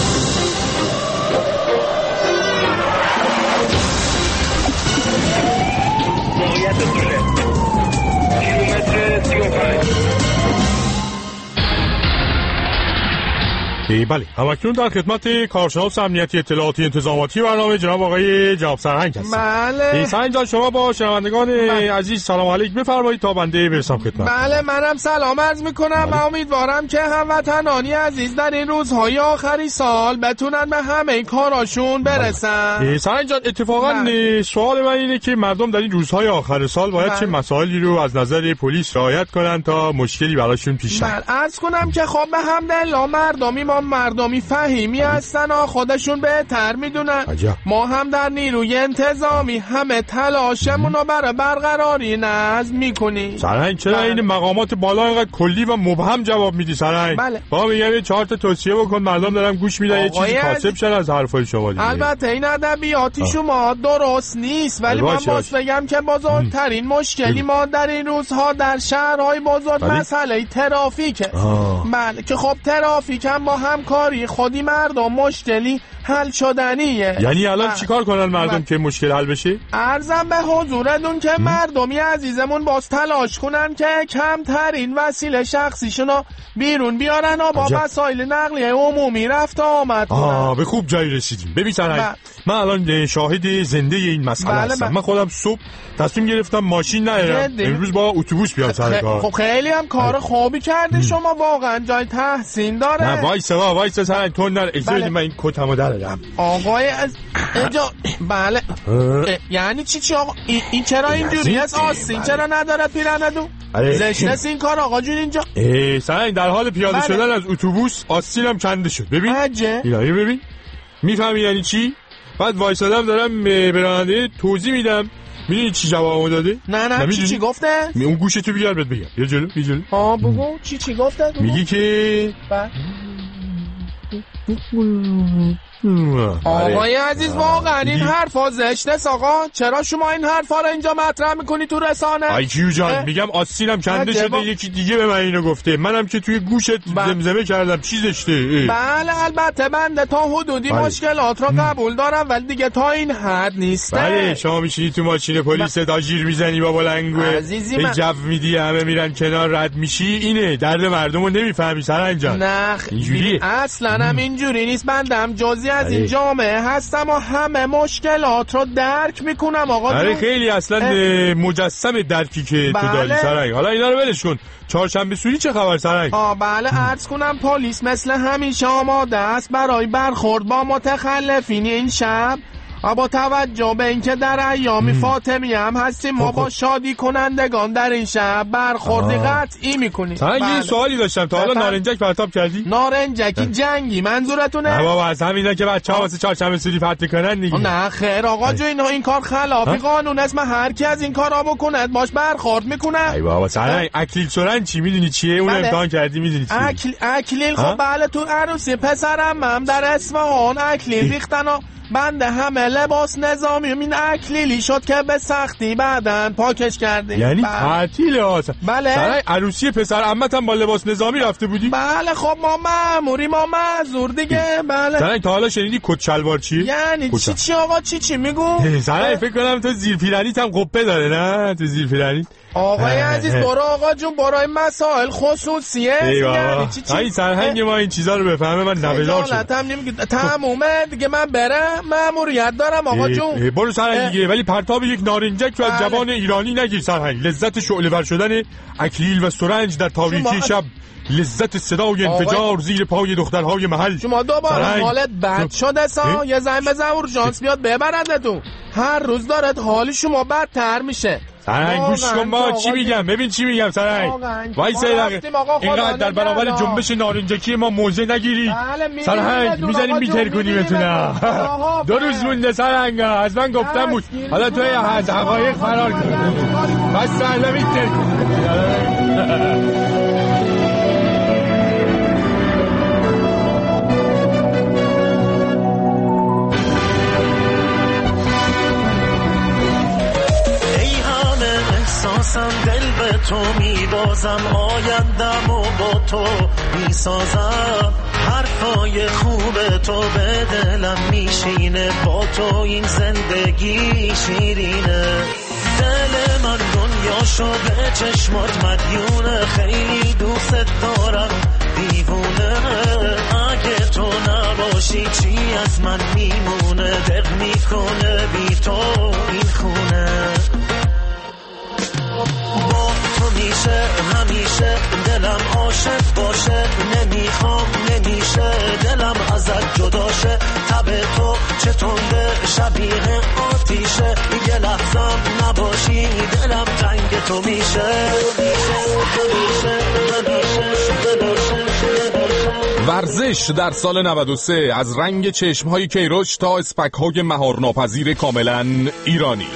بله، همکنون در خدمت کارشناس امنیتی اطلاعاتی انتظاماتی برنامه جناب آقای جناب سرهنگ هستید. بله. سرهنگ جان شما با شنوندگان بله. عزیز سلام علیک بفرمایید تا بنده برسم خدمت. بله منم سلام عرض میکنم و امیدوارم که هموطنانی عزیز در این روزهای آخری سال بتونن به همه کاراشون برسن. سرهنگ جان اتفاقا بله. سوال من اینه که مردم در این روزهای آخر سال باید بله. چه مسائلی رو از نظر پلیس رعایت کنن تا مشکلی براشون پیش نیاد. بله عرض کنم که خب به حمدالله مردمی ما مردمی فهیمی هستن و خودشون بهتر میدونن. ما هم در نیروی انتظامی همه تلاشمون رو برای برقراری نظم میکنیم. سرهنگ چرا بله. این مقامات بالا اینقدر کلی و مبهم جواب میدی سرهنگ؟ بله. با میگم یه چهار تا توصیه بکن مردم دارن گوش میدن یه چیزی کاسب شن از حرفای شما دیگه. البته این ادبیاتی شما درست نیست ولی من باز بگم که بزرگترین مشکلی ما در این روزها در شهرهای بزرگ مسئله ترافیکه. بله که خب ترافیک هم با هم کاری خودی مردم مشکلی حل شدنیه. یعنی الان چیکار کنن مردم که مشکل حل بشه؟ عرضم به حضورتون که مردمی عزیزمون باز تلاش کنن که کمترین وسیله شخصیشونو بیرون بیارن و با وسایل نقلیه عمومی رفت آمد کنن. آه به خوب جایی رسیدیم. ببین سرهنگ من الان شاهد زنده این مسئله بله هستم. من خودم صبح تصمیم گرفتم ماشین نیارم امروز با اتوبوس بیام سر کار. خب خیلی هم کار خوبی کردی شما واقعا جای تحسین داره. نه وایسا وایسا سرهنگ تو نر اجازه من این کتمو درارم. آقای از اینجا بله یعنی چی چی آقا این چرا اینجوری است آستین چرا نداره پیرندو؟ زشت این کار آقا جون اینجا. ای سرهنگ در حال پیاده بله. شدن از اتوبوس آستینم کنده شد. ببین اینا ببین میفهمی یعنی چی؟ بعد وایسادم دارم به راننده توضیح میدم میدونی چی جوابمو داده؟ نه نه چی چی گفته؟ اون گوشتو بیار بهت بگم. یه جلو یه جلو ها بگو چی چی گفته؟ میگی که آقای عزیز واقعا این حرفا زشته آقا. چرا شما این حرفا رو اینجا مطرح میکنی تو رسانه؟ آی کیو جان میگم آستینم کنده شده یکی دیگه به من اینو گفته منم که توی گوشت زمزمه کردم چی زشته؟ بله البته بنده تا حدودی بله. مشکلات رو قبول دارم ولی دیگه تا این حد نیسته. بله شما میشینی تو ماشین پلیس تا جیر میزنی با بلنگوه من... جو میدی همه میرن کنار رد میشی اینه درد مردمو نمیفهمی سرهنگ جان. نه اینجوریه اصلا هم اینجوری نیست بندم جزئی از این جامعه هستم و همه مشکلات رو درک میکنم آقا. آره خیلی اصلا مجسم درکی که بله. تو داری سرهنگ. حالا اینا رو ولش کن. چهارشنبه سوری چه خبر سرهنگ؟ آ بله عرض کنم پلیس مثل همیشه آماده است برای برخورد با متخلفین این شب. با توجه به اینکه در ایام فاطمی هم هستیم ما با شادی کنندگان در این شب برخوردی قطعی میکنیم. من یه سوالی داشتم، تا حالا نارنجک پرتاب کردی؟ نارنجکی جنگی منظورتونه؟ نه بابا از همینا که بچه‌ها واسه چهارشنبه سوری پرت کنن دیگه. نه خیر آقا جو، اینا این کار خلاف قانون است، من هر کی از این کارا بکنه باش برخورد میکنه. ای بابا سرنگ اکلیل سرنگ چی میدونی چیه؟ اون امتحان کردی میدونی چیه؟ اکل اکلیل خب بله، تو عروسی پسرم هم در اصفهان اکلیل ریختن و بنده همه لباس نظامی و این اکلیلی شد که به سختی بعدن پاکش کردیم. یعنی تعطیل هاست؟ بله. سرای عروسی پسر عمت هم با لباس نظامی رفته بودی؟ بله خب ما ماموری ما معذور دیگه. بله. سرای تا حالا شنیدی کت شلوار چیه؟ یعنی چی چی آقا چی چی میگو؟ سرای فکر کنم تو زیر پیرنیت هم قبه داره نه؟ تو زیر پیرنیت آقای عزیز برو آقا جون، برای مسائل خصوصیه. یعنی چی چی؟ این سرهنگ ما این چیزا رو بفهمه من نویدار شدم. حالتم نمیگه تمومه دیگه، من برم ماموریت دارم آقا جون. برو سرهنگ دیگه، ولی پرتاب یک نارنجک رو از جوان ایرانی نگیر سرهنگ. لذت شعله ور شدن اکلیل و سرنج در تاریکی شب، لذت صدای انفجار زیر پای دخترهای محل. شما دوباره حالت بد شده سا، یه زنگ بزن اورژانس بیاد ببردتون. هر روز دارد حال شما بدتر میشه. سرنگ گوش کن ما چی میگم، ببین چی میگم سرنگ. وای سرنگ اینقدر در برابر جنبش نارنجکی ما موضع نگیرید. سرنگ میزنیم میترکونیمتونه. دو روز مونده سرنگ، از من گفتم بود حالا توی از حقایق فرار کنی بس سهله میترکونیم. احساسم دل به تو میبازم، آیندم و با تو میسازم، حرفای خوب تو به دلم میشینه، با تو این زندگی شیرینه. دل من دنیاشو به چشمات مدیونه، خیلی دوست دارم دیوونه. اگه تو نباشی چی از من میمونه، دق میکنه بی تو این خونه. با تو میشه همیشه دلم عاشق باشه، نمیخوام نمیشه دلم ازت جداشه. تب تو چه تنده شبیه آتیشه، یه لحظم نباشی دلم تنگ تو میشه. ورزش در سال نود و سه از رنگ چشمهای کیروش تا اسپک‌های مهارناپذیر کاملا ایرانی.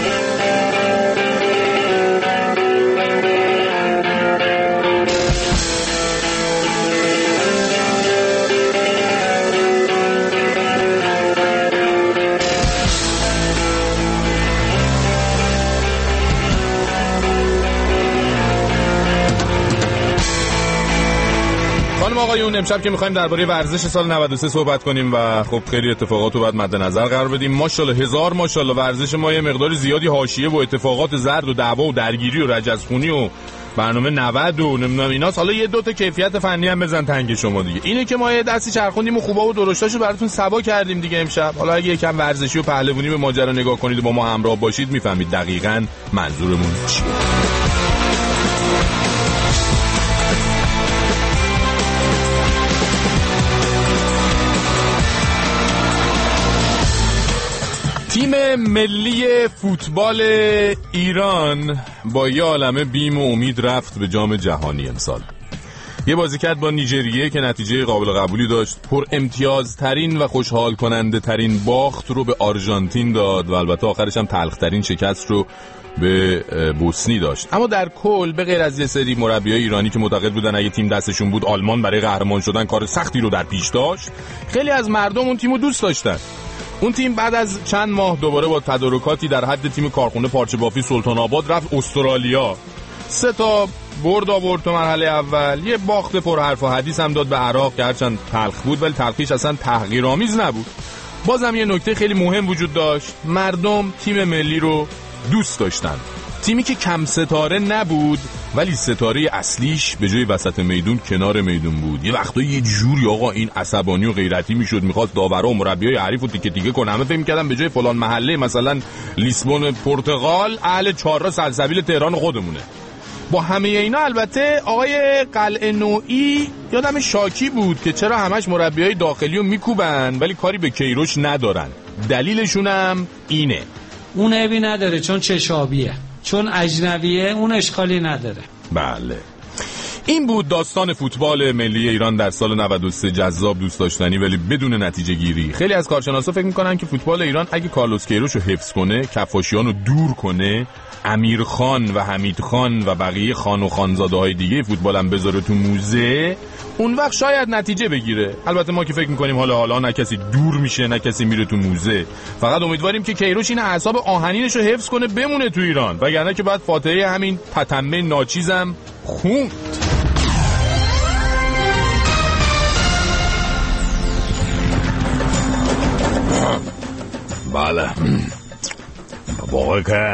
آقایون امشب که می‌خوایم درباره ورزش سال نود و سه صحبت کنیم و خب خیلی اتفاقات رو باید مد نظر قرار بدیم. ماشاءالله هزار ماشاءالله ورزش ما یه مقدار زیادی حاشیه و اتفاقات زرد و دعوا و درگیری و رجزخونی و برنامه نود و نمیدونم ایناست. حالا یه دو تا کیفیت فنی هم بزن تنگ شما دیگه. اینه که ما یه دستی چرخوندیم و خوبا و درشتاشو براتون سبا کردیم دیگه امشب. حالا اگه یکم ورزشی و پهلوانی به ماجرا نگاه کنید و با ما همراه باشید میفهمید دقیقاً منظورمون چیه. تیم ملی فوتبال ایران با یه عالمه بیم و امید رفت به جام جهانی امسال. یه بازی کرد با نیجریه که نتیجه قابل قبولی داشت، پر امتیازترین و خوشحال کننده ترین باخت رو به آرژانتین داد و البته آخرش هم تلخترین شکست رو به بوسنی داشت. اما در کل به غیر از یه سری مربیای ایرانی که معتقد بودن اگه تیم دستشون بود آلمان برای قهرمان شدن کار سختی رو در پیش داشت، خیلی از مردم اون تیمو دوست داشتن. اون تیم بعد از چند ماه دوباره با تدارکاتی در حد تیم کارخونه پارچه بافی سلطان آباد رفت استرالیا. سه تا برد آورد تو مرحله اول، یه باخت پر حرف و حدیث هم داد به عراق که هرچند تلخ بود ولی تلخیش اصلا تحقیرآمیز نبود. بازم یه نکته خیلی مهم وجود داشت، مردم تیم ملی رو دوست داشتن. تیمی که کم ستاره نبود ولی ستاره اصلیش به جای وسط میدون کنار میدون بود. یه وقتا یه جوری آقا این عصبانی و غیرتی میشد، میخواست داورا و مربیای حریفو تیکه تیکه کنه. همه فکر می‌کردن به جای فلان محله مثلا لیسبون پرتغال اهل چهارراه سلسبیل تهران خودمونه. با همه اینا البته آقای قلعه‌نویی یادم شاکی بود که چرا همش مربیای داخلی رو میکوبن ولی کاری به کیروش ندارن. دلیلشونم اینه. اون عیبی نداره چون چشابیه، چون اجنبیه اون اشکالی نداره. بله. این بود داستان فوتبال ملی ایران در سال نود و سه. جذاب، دوست داشتنی، ولی بدون نتیجه گیری. خیلی از کارشناسا فکر میکنن که فوتبال ایران اگه کارلوس کیروش رو حفظ کنه، کفاشیان رو دور کنه، امیر خان و حمید خان و بقیه خان و خانزاده های دیگه فوتبال هم بذاره تو موزه، اون وقت شاید نتیجه بگیره. البته ما که فکر میکنیم حالا حالا نه کسی دور میشه نه کسی میره تو موزه. فقط امیدواریم که کیروش این اعصاب آهنینش رو حفظ کنه بمونه تو ایران، وگرنه که بعد فاتحه همین تتمه ناچیزم خوند. بله واقعی که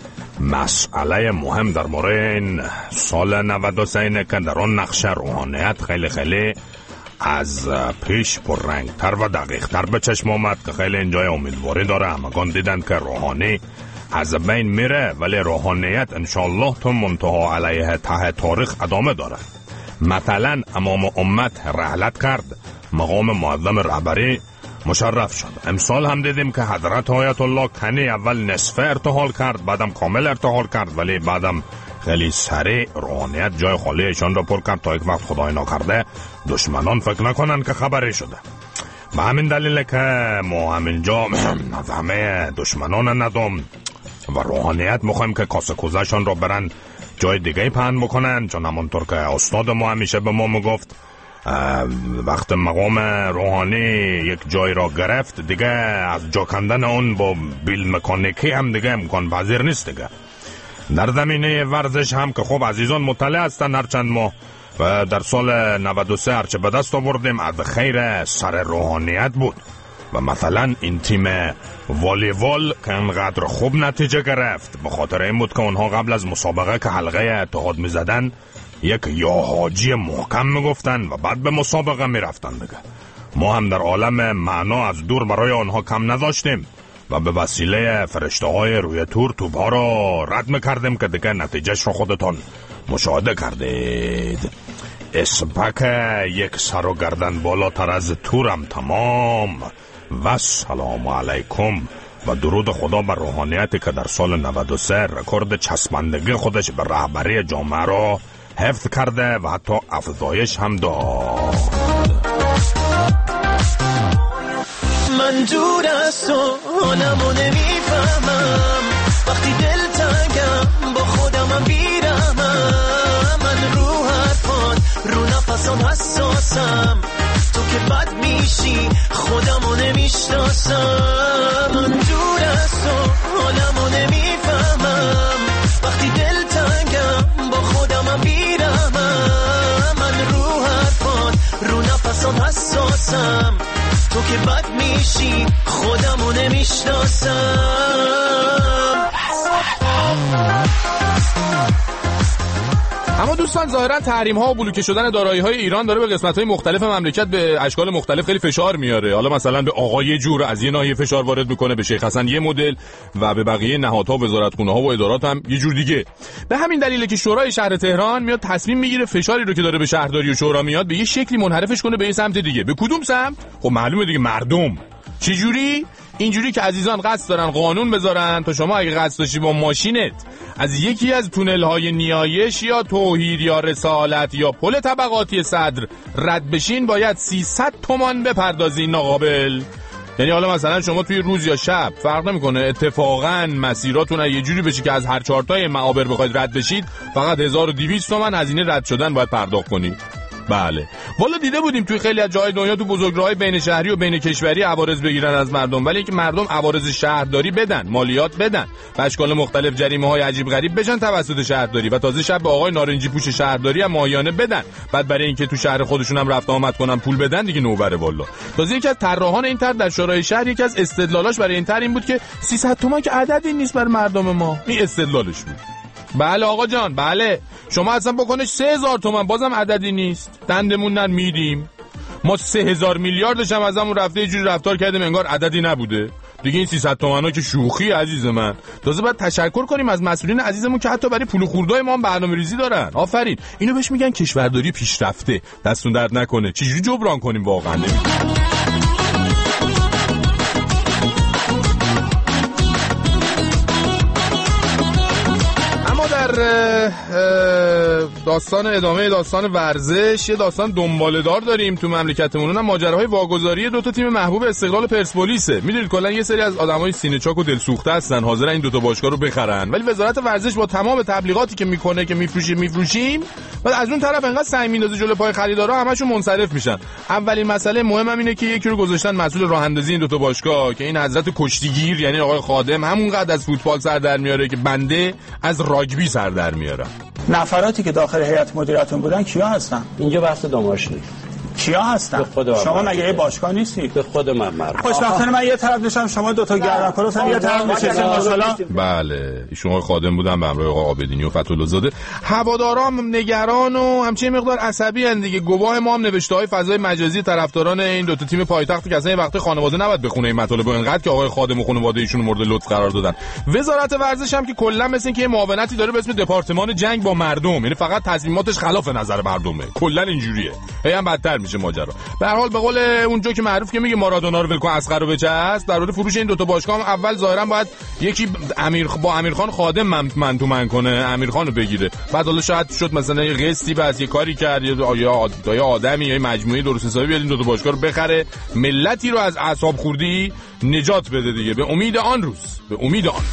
مسئله مهم در مورد این سال نود و سه اینه که در اون نقشه روحانیت خیلی خیلی از پیش پررنگتر و دقیقتر به چشم آمد که خیلی اینجای امیدواری داره. همگان دیدن که روحانی از بین میره ولی روحانیت انشالله تو منتها علیه ته تاریخ ادامه داره. مثلا امام امت رحلت کرد، مقام معظم رهبری مشرف شد. امسال هم دیدیم که حضرت آیت الله کنی اول نصف ارتحال کرد، بعدم کامل ارتحال کرد، ولی بعدم خیلی سریع روحانیت جای خالی ایشان را پر کرد تا یک وقت خدای نکرده دشمنان فکر نکنن که خبری شده. به همین دلیل که ما همینجا از همه دشمنان ندم و روحانیت میخوایم که کاسه کوزهشان را برن جای دیگه پهن بکنن، چون همونطور که استاد ما همیشه به ما میگفت وقت مقام روحانی یک جای را گرفت دیگه از جا کندن اون با بیل مکانیکی هم دیگه امکان پذیر نیست دیگه. در زمینه ورزش هم که خب عزیزان مطلع هستن، هرچند ما و در سال نود و سه هرچه به دست آوردیم از خیر سر روحانیت بود و مثلا این تیم والیبال که انقدر خوب نتیجه گرفت به خاطر این بود که اونها قبل از مسابقه که حلقه اتحاد می زدن یک یا حاجی محکم میگفتن و بعد به مسابقه میرفتن دیگه. ما هم در عالم معنا از دور برای آنها کم نداشتیم و به وسیله فرشته های روی تور توپا را رد میکردیم که دیگه نتیجهش رو خودتان مشاهده کردید. اسپک یک سر و گردن بالاتر از تورم تمام و سلام علیکم و درود خدا بر روحانیتی که در سال نود و سه رکورد چسبندگی خودش به رهبری جامعه را حفظ کرده و حتی افزایش هم داد. من دور از تو حالمو نمیفهمم، وقتی دل تنگم با خودمم بیرمم، من رو حرفان رو نفسم حساسم، تو که بد میشی خودمو نمیشناسم. من دور از تو حالمو نمیفهمم، وقتی دل تنگم با خودمم بیرمم، من رو حرفان رو نفسم حساسم، تو که بد میشی خودمو نمیشناسم. اما دوستان ظاهرا تحریم ها و بلوکه شدن دارایی های ایران داره به قسمت های مختلف مملکت به اشکال مختلف خیلی فشار میاره. حالا مثلا به آقای جور از یه ناحیه فشار وارد میکنه، به شیخ حسن یه مدل و به بقیه نهادها و وزارتخونه ها و ادارات هم یه جور دیگه. به همین دلیله که شورای شهر تهران میاد تصمیم میگیره فشاری رو که داره به شهرداری و شورا میاد به یه شکلی منحرفش کنه به یه سمت دیگه. به کدوم سمت؟ خب معلومه دیگه، مردم. چه جوری؟ اینجوری که عزیزان قصد دارن قانون بذارن تا شما اگه قصد داشتی با ماشینت از یکی از تونل‌های نیایش یا توحید یا رسالت یا پل طبقاتی صدر رد بشین باید سیصد تومان بپردازین ناقابل. یعنی حالا مثلا شما توی روز یا شب فرق نمیکنه، اتفاقا مسیراتون یه جوری بشه که از هر چهار تای معابر بخواید رد بشید فقط هزار و دویست تومان هزینه رد شدن باید پرداخت کنید. بله والا دیده بودیم توی خیلی از جای دنیا تو بزرگراهای بین شهری و بین کشوری عوارض بگیرن از مردم، ولی اینکه مردم عوارض شهرداری بدن، مالیات بدن، به اشکال مختلف جریمه‌های عجیب غریب بشن توسط شهرداری و تازه شب به آقای نارنجی پوش شهرداری هم ماهیانه بدن، بعد برای اینکه تو شهر خودشون هم رفت آمد کنن پول بدن دیگه نوبره والا. تازه یکی از طراحان این طرح در شورای شهر یکی از استدلالاش برای این طرح این بود که سیصد تومان که عددی نیست برای مردم ما. این استدلالش بود. بله آقا جان، بله شما اصلا بکنش سه هزار تومن بازم عددی نیست، دندمون نر میدیم. ما سه هزار میلیاردش هم از همون رفته یه جوری رفتار کردیم انگار عددی نبوده دیگه. این سیصد تومن ها که شوخی عزیز من. تازه باید تشکر کنیم از مسئولین عزیزمون که حتی برای پول خوردای ما هم برنامه‌ریزی دارن. آفرین، اینو بهش میگن کشورداری پیشرفته. دستون درد نکنه. چجوری جبران کنیم واقعا نمیدونم. داستان ادامه داستان ورزش یه داستان دنباله‌دار داریم تو مملکتمون، اونم ماجراهای واگذاری دو تا تیم محبوب استقلال پرسپولیسه. میدونید کلا یه سری از آدمای سینه‌چاک و دلسوخته هستن حاضرن این دو تا باشگاه رو بخرن، ولی وزارت ورزش با تمام تبلیغاتی که میکنه که میفروشیم میفروشیم بعد از اون طرف انقدر سعی میندازه جلوی پای خریدارا همشون منصرف میشن. اولین مسئله مهمم اینه که یکی رو گذاشتن مسئول راه اندازی این دو تا باشگاه که این حضرت کشتیگیر یعنی آقای خادم همونقدر از فوتبال سر در میاره که بنده از راگبی سر در میارم. نفراتی که داخل هیئت مدیرتون بودن کیا هستن؟ اینجا بحث داماش نیست. کیا هستن؟ شما مگه یه باشگاه نیستی؟ به خود من مرد. خوشبختانه من یه طرف نشم، شما دو تا گردنکلو هستن، یه طرف نشستن ماشاءالله. بله ایشون آقای خادم بودن به همراه آقا عابدینی و فتح‌الله زاده. هوادارام نگران و همچنین مقدار عصبی اند دیگه. گواه ما هم نوشته‌های فضای مجازی طرفداران این دو تا تیم پایتخت که اصلا یه وقت خانواده نباید بخونه این مطالب انقدر که آقای خادم و خانواده ایشون مورد لطف قرار دادن. وزارت ورزش هم که کلا مثل اینکه معاونتی داره به اسم دپارتمان جنگ با مردم، یعنی فقط تصمیماتش خلاف نظر مردمه. کلا اینجوریه. هی هم بدتر میشه ماجرا. به هر حال به قول اونجا که معروف که میگه مارادونا رو ول کن اصغر رو بچست، در مورد فروش این دو تا باشگاه هم اول ظاهرا باید یکی امیر با امیرخان خادم من من تو من کنه، امیرخان رو بگیره. بعد حالا شاید شد مثلا یه قسطی بعد یه کاری کرد یا یا آدمی یا مجموعه درست حسابی بیاد این دو تا باشگاه رو بخره، ملتی رو از اعصاب خوردی نجات بده دیگه. به امید آن روز، به امید آن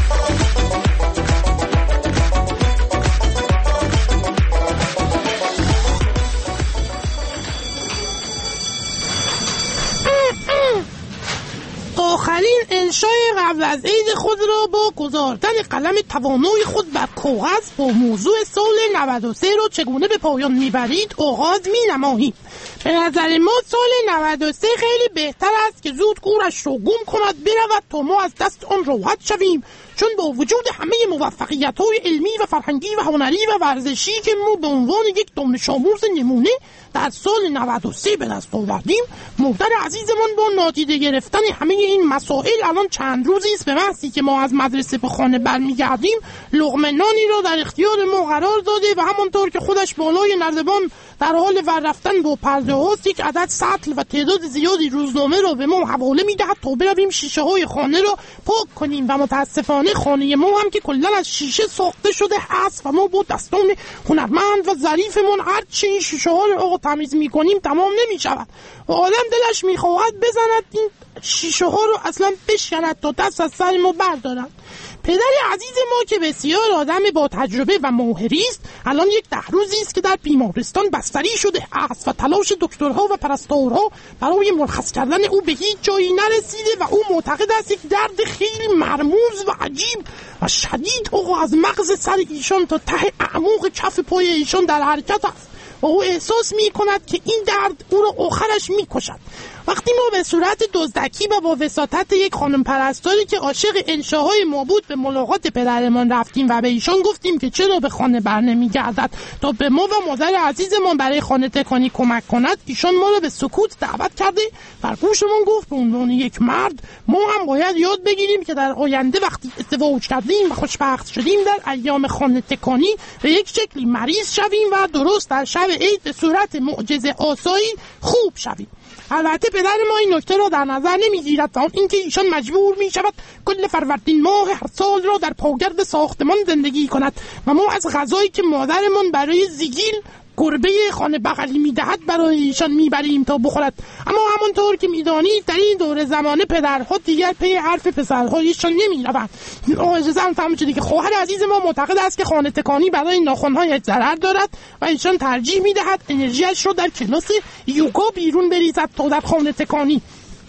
آخرین انشای قبل از عید خود را با گذاردن قلم توانای خود بر کاغذ با موضوع سال نود و سه را چگونه به پایان میبرید آغاز مینماییم. به نظر ما سال نود و سه خیلی بهتر است که زود گورش را گم کند برود تا ما از دست آن راحت شویم، چون با وجود همه موفقیت‌های علمی و فرهنگی و هنری و ورزشی که ما به عنوان یک دانش آموز نمونه در سال نود و سه به دست آوردیم، مادر عزیزمان با نادیده گرفتن همه این مسائل الان چند روزی است به محضی که ما از مدرسه به خانه برمیگردیم لقمه نانی را در اختیار ما قرار داده و همانطور که خودش بالای نردبان در حال ور رفتن با پرده هاست یک عدد سطل و تعداد زیادی روزنامه را به ما حواله میدهد تا برویم شیشه های خانه را پاک کنیم و متاسفانه خانه ما هم که کلا از شیشه ساخته شده است و ما با دستان هنرمند و ظریفمون هر چی این شیشه ها را تمیز میکنیم تمام نمیشود و آدم دلش میخواهد بزند این شیشه ها رو اصلا بشکند تا دست از سر ما بردارد. پدر عزیز ما که بسیار آدم با تجربه و ماهری است الان یک ده روزی است که در بیمارستان بستری شده است و تلاش دکترها و پرستارها برای مرخص کردن او به هیچ جایی نرسیده و او معتقد است یک درد خیلی مرموز و عجیب و شدید او از مغز سر ایشان تا ته اعماق کف پای ایشان در حرکت است و او احساس می کند که این درد او را آخرش می کشد. وقتی ما به صورت دزدکی و با وساطت یک خانم پرستاری که عاشق انشاهای ما بود به ملاقات پدرمان رفتیم و به ایشان گفتیم که چرا به خانه بر نمی گردد تا به ما و مادر عزیزمان برای خانه تکانی کمک کند، ایشان ما را به سکوت دعوت کرده در گوشمان گفت به عنوان یک مرد ما هم باید یاد بگیریم که در آینده وقتی ازدواج کردیم و خوشبخت شدیم در ایام خانه تکانی به یک شکلی مریض شویم و درست در شب عید به صورت معجزه آسایی خوب شویم. البته پدر ما این نکته را در نظر نمیگیرد تا اینکه ایشان مجبور می شود کل فروردین ماه هر سال را در پاگرد ساختمان زندگی کند و ما از غذایی که مادرمان برای زیگیل گربه خانه بغلی میدهد برای ایشان میبریم تا بخورد. اما همانطور که میدانید در این دوره زمانه پدرها دیگر پی حرف پسرهایشان نمیروند. اجازه هم فهم شده که خواهر عزیز ما معتقد است که خانه تکانی برای ناخن‌هایش ضرر دارد و ایشان ترجیح میدهد انرژیش را در کلاس یوگا بیرون بریزد تا در خانه تکانی.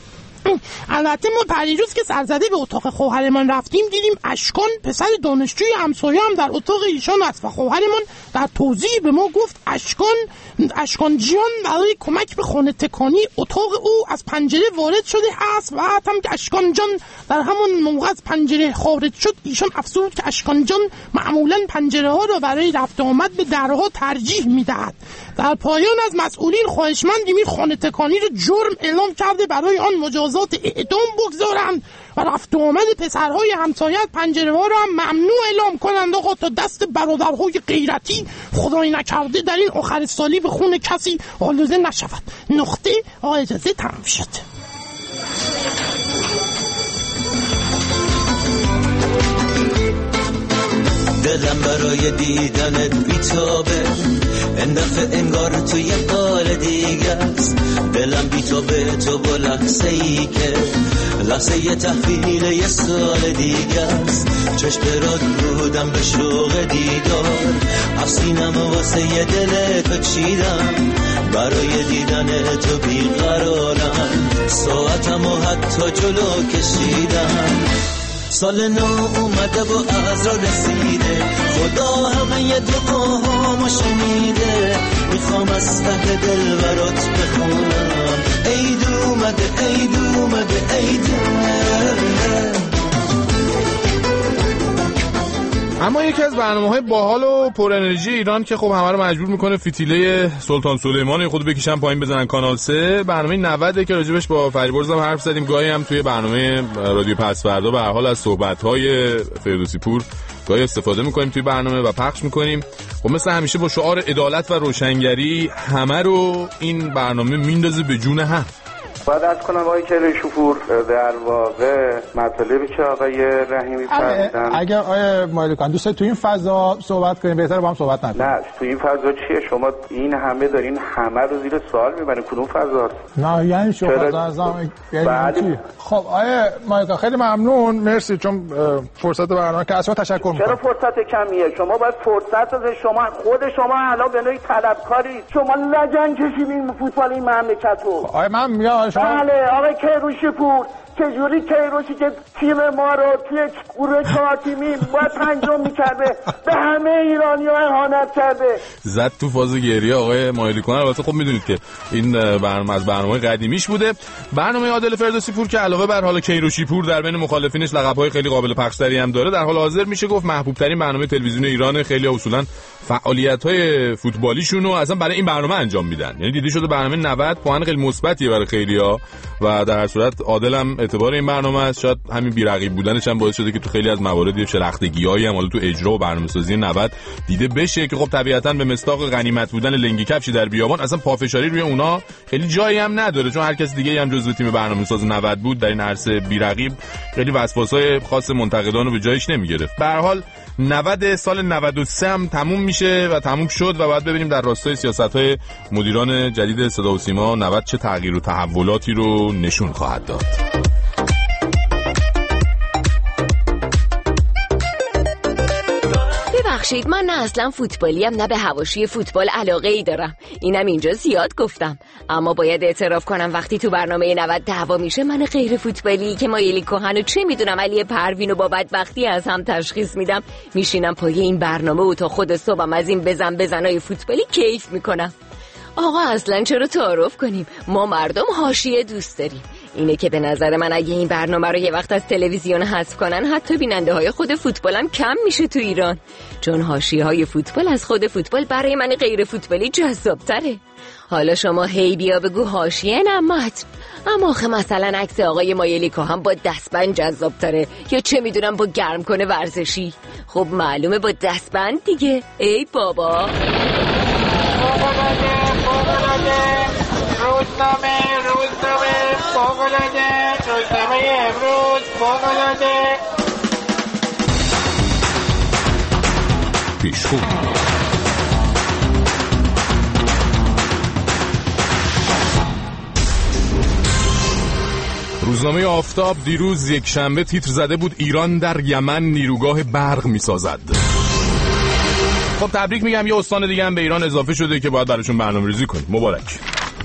البته ما پریروز که سرزده به اتاق خواهرمان رفتیم دیدیم اشکان پسر دانشجوی همسایه هم در اتاق ایشان است و خواهرمان در توضیح به ما گفت اشکان اشکان جیان برای کمک به خانه تکانی اتاق او از پنجره وارد شده است و هم که اشکان جان در همون موقع از پنجره خارج شد ایشان افسود که اشکان جان معمولا پنجره ها را برای رفت آمد به درها ترجیح میدهد. در پایان از مسئولین خواهشمندیم این خانه تکانی را جرم اعلام کرده برای آن مجازات اعدام بگذارند و رفت و آمد پسرهای همسایت پنجره ها را هم ممنوع اعلام کنند آقا تا دست برادرهای غیرتی خدای نکرده در این آخر سالی به خون کسی آلوده نشود. نقطه اجازه تمام شد. دلم برای دیدنت بیتابه، این دفعه انگار تو یه قال دیگه است. دلم بیتابه تو با لحظه ای که لحظه یه تحویل یه سال دیگه است. چشم برات بودم به شوق دیدار، افسینم واسه یه دل تو چیدم، برای دیدن تو بیقرارم، ساعتم و حتی جلو کشیدم. سال نو اومده و عذرا رسیده، خدا همه ی دعاهامو شنیده، میخوام از ته دل برات بخونم، عید اومده عید اومده عید اومده. اما یکی از برنامه‌های باحال و پر انرژی ایران که خب همه رو مجبور میکنه فتیله سلطان سلیمان خود بکشن پایین بزنن کانال سه، برنامه نود که راجبش با فریبرز هم حرف زدیم، گاهی هم توی برنامه رادیو پس‌فردا به هر حال از صحبت‌های فردوسی پور گاهی استفاده میکنیم توی برنامه و پخش میکنیم. خب مثل همیشه با شعار عدالت و روشنگری همه رو این برنامه میندازه به جون هم. باید از کنم آقای کیروشی‌پور در واقع مطالبی که آقای رحیمی فرمودن، اگر آقای مایلکان دوست تو این فضا صحبت کنیم بهتره با هم صحبت نکنیم. نه تو این فضا چیه؟ شما این همه دارین همه رو زیر سوال میبرین، کدوم فضاست؟ نه یعنی شما فضا از هم یعنی خب آقای مایلکان خیلی ممنون، مرسی چون فرصت برنامه که اصلا تشکر میکنم. چرا فرصت کمیه؟ شما باید فرصت از شما خود شما الان به نوعی طلبکاری، شما لجن کشیدین فوتبال این مملکتو. آقا من میگم بله آقای کیروشی‌پور، چجوری کیروشی که تیم ما رو توی گروه چهار تیمی باید پنجم میکرده به همه ایرانی ها اهانت کرده. زد تو فاز گریه آقای مایلیکان. البته خب میدونید که این برنامه از برنامه قدیمیش بوده. برنامه عادل فردوسی پور که علاوه بر حال کیروشی‌پور در بین مخالفینش لقب‌های خیلی قابل پخش‌تری هم داره، در حال حاضر میشه گفت محبوب ترین برنامه تلویزیونی ایران. خیلی اصولا فعالیت‌های فوتبالیشون رو اصلا برای این برنامه انجام میدن. یعنی دیده شده برنامه نود پوان خیلی مثبتیه برای خیلی‌ها و در هر صورت عادل هم اعتبار این برنامه است. شاید همین بی‌رقیب بودنش هم باعث شده که تو خیلی از موارد یه شلختگی‌هایی هم حالا تو اجرا و برنامه‌سازی نود دیده بشه که خب طبیعتاً به مصداق غنیمت بودن لنگی کفشی در بیابان اصلا پافشاری روی اونا خیلی جایی هم نداره، چون هر کس دیگه هم جزو تیم برنامه‌ساز نود بود در این عرصه بی‌رقیب خیلی وسواسای خاص منتقدان رو به جایش نمی‌گرفت. به هر حال نود سال نود و سه هم تموم میشه و تموم شد و بعد ببینیم در راستای سیاست‌های مدیران جدید صدا و سیما نود چه تغییر و تحولاتی رو نشون خواهد داد. ببخشید من نه اصلا فوتبالیم نه به حواشی فوتبال علاقه ای دارم، اینم اینجا زیاد گفتم، اما باید اعتراف کنم وقتی تو برنامه نود دعوا میشه من غیر فوتبالی که مایلی کهن و چه میدونم علی پروین و با بدبختی از هم تشخیص میدم میشینم پای این برنامه و تا خود صبحم از این بزن بزنای فوتبالی کیف میکنم. آقا اصلا چرا تعارف کنیم؟ ما مردم حاشیه دوست داریم. اینه که به نظر من اگه این برنامه رو یه وقت از تلویزیون حذف کنن حتی بیننده های خود فوتبال هم کم میشه تو ایران، چون حاشیه های فوتبال از خود فوتبال برای من غیر فوتبالی جذاب تره. حالا شما هی بیا بگو حاشیه نمت، اما آخه مثلا عکس آقای مایلیکو هم با دستبند جذاب تره یا چه میدونم با گرم کنه ورزشی. خب معلومه با دستبند دیگه. ای بابا روزنامه روزنامه فوق‌العاده روزنامه امروز فوق‌العاده پیشخون. روزنامه آفتاب دیروز یک شنبه تیتر زده بود ایران در یمن نیروگاه برق می‌سازد. خب تبریک میگم، یه استان دیگه هم به ایران اضافه شده که باید براشون برنامه‌ریزی کنیم. مبارک.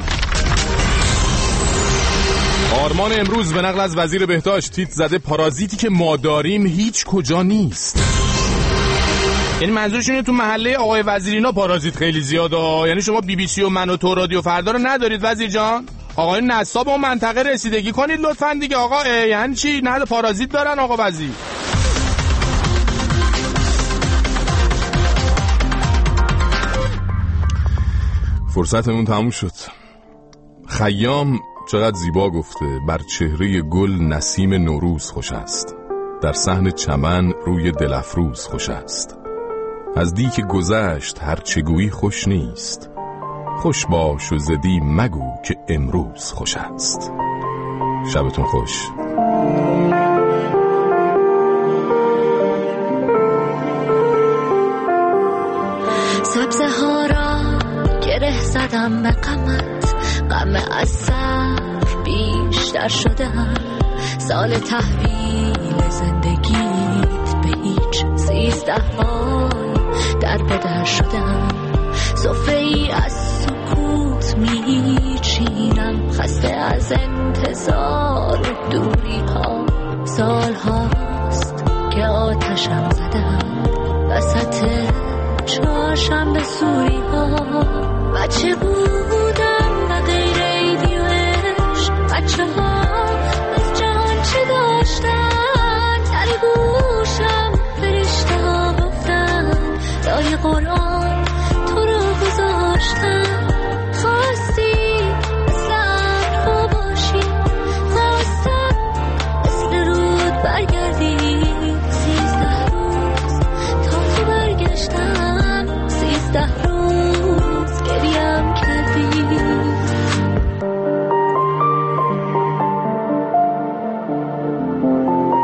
آرمان امروز به نقل از وزیر بهداشت تیتر زده پارازیتی که ما داریم هیچ کجا نیست. یعنی منظورشونه تو محله آقای وزیرینا پارازیت خیلی زیاده. یعنی شما بی بی سی و من و تو رادیو فردا رو ندارید وزیر جان؟ آقای نصاب اون منطقه رسیدگی کنید لطفاً دیگه آقا. یعنی چی؟ نه پارازیت دارن آقا وزیر. فرصتمون تموم شد. خیام چقدر زیبا گفته بر چهره گل نسیم نوروز خوش است، در صحن چمن روی دل افروز خوش است، از دی که گذشت هر چگویی خوش نیست، خوش باش و زدی مگو که امروز خوش است. شبتون خوش. سبزه ها را گره زدم به غمت، غم از صبر بیشتر شدم. سال تحویل زندگیت به هیچ سیزده های در بدر شدم. صفحه ای از سکوت میچینم، خسته از انتظار و دوری ها. سال هاست که آتشم زدم وسط چهارشنبه سوری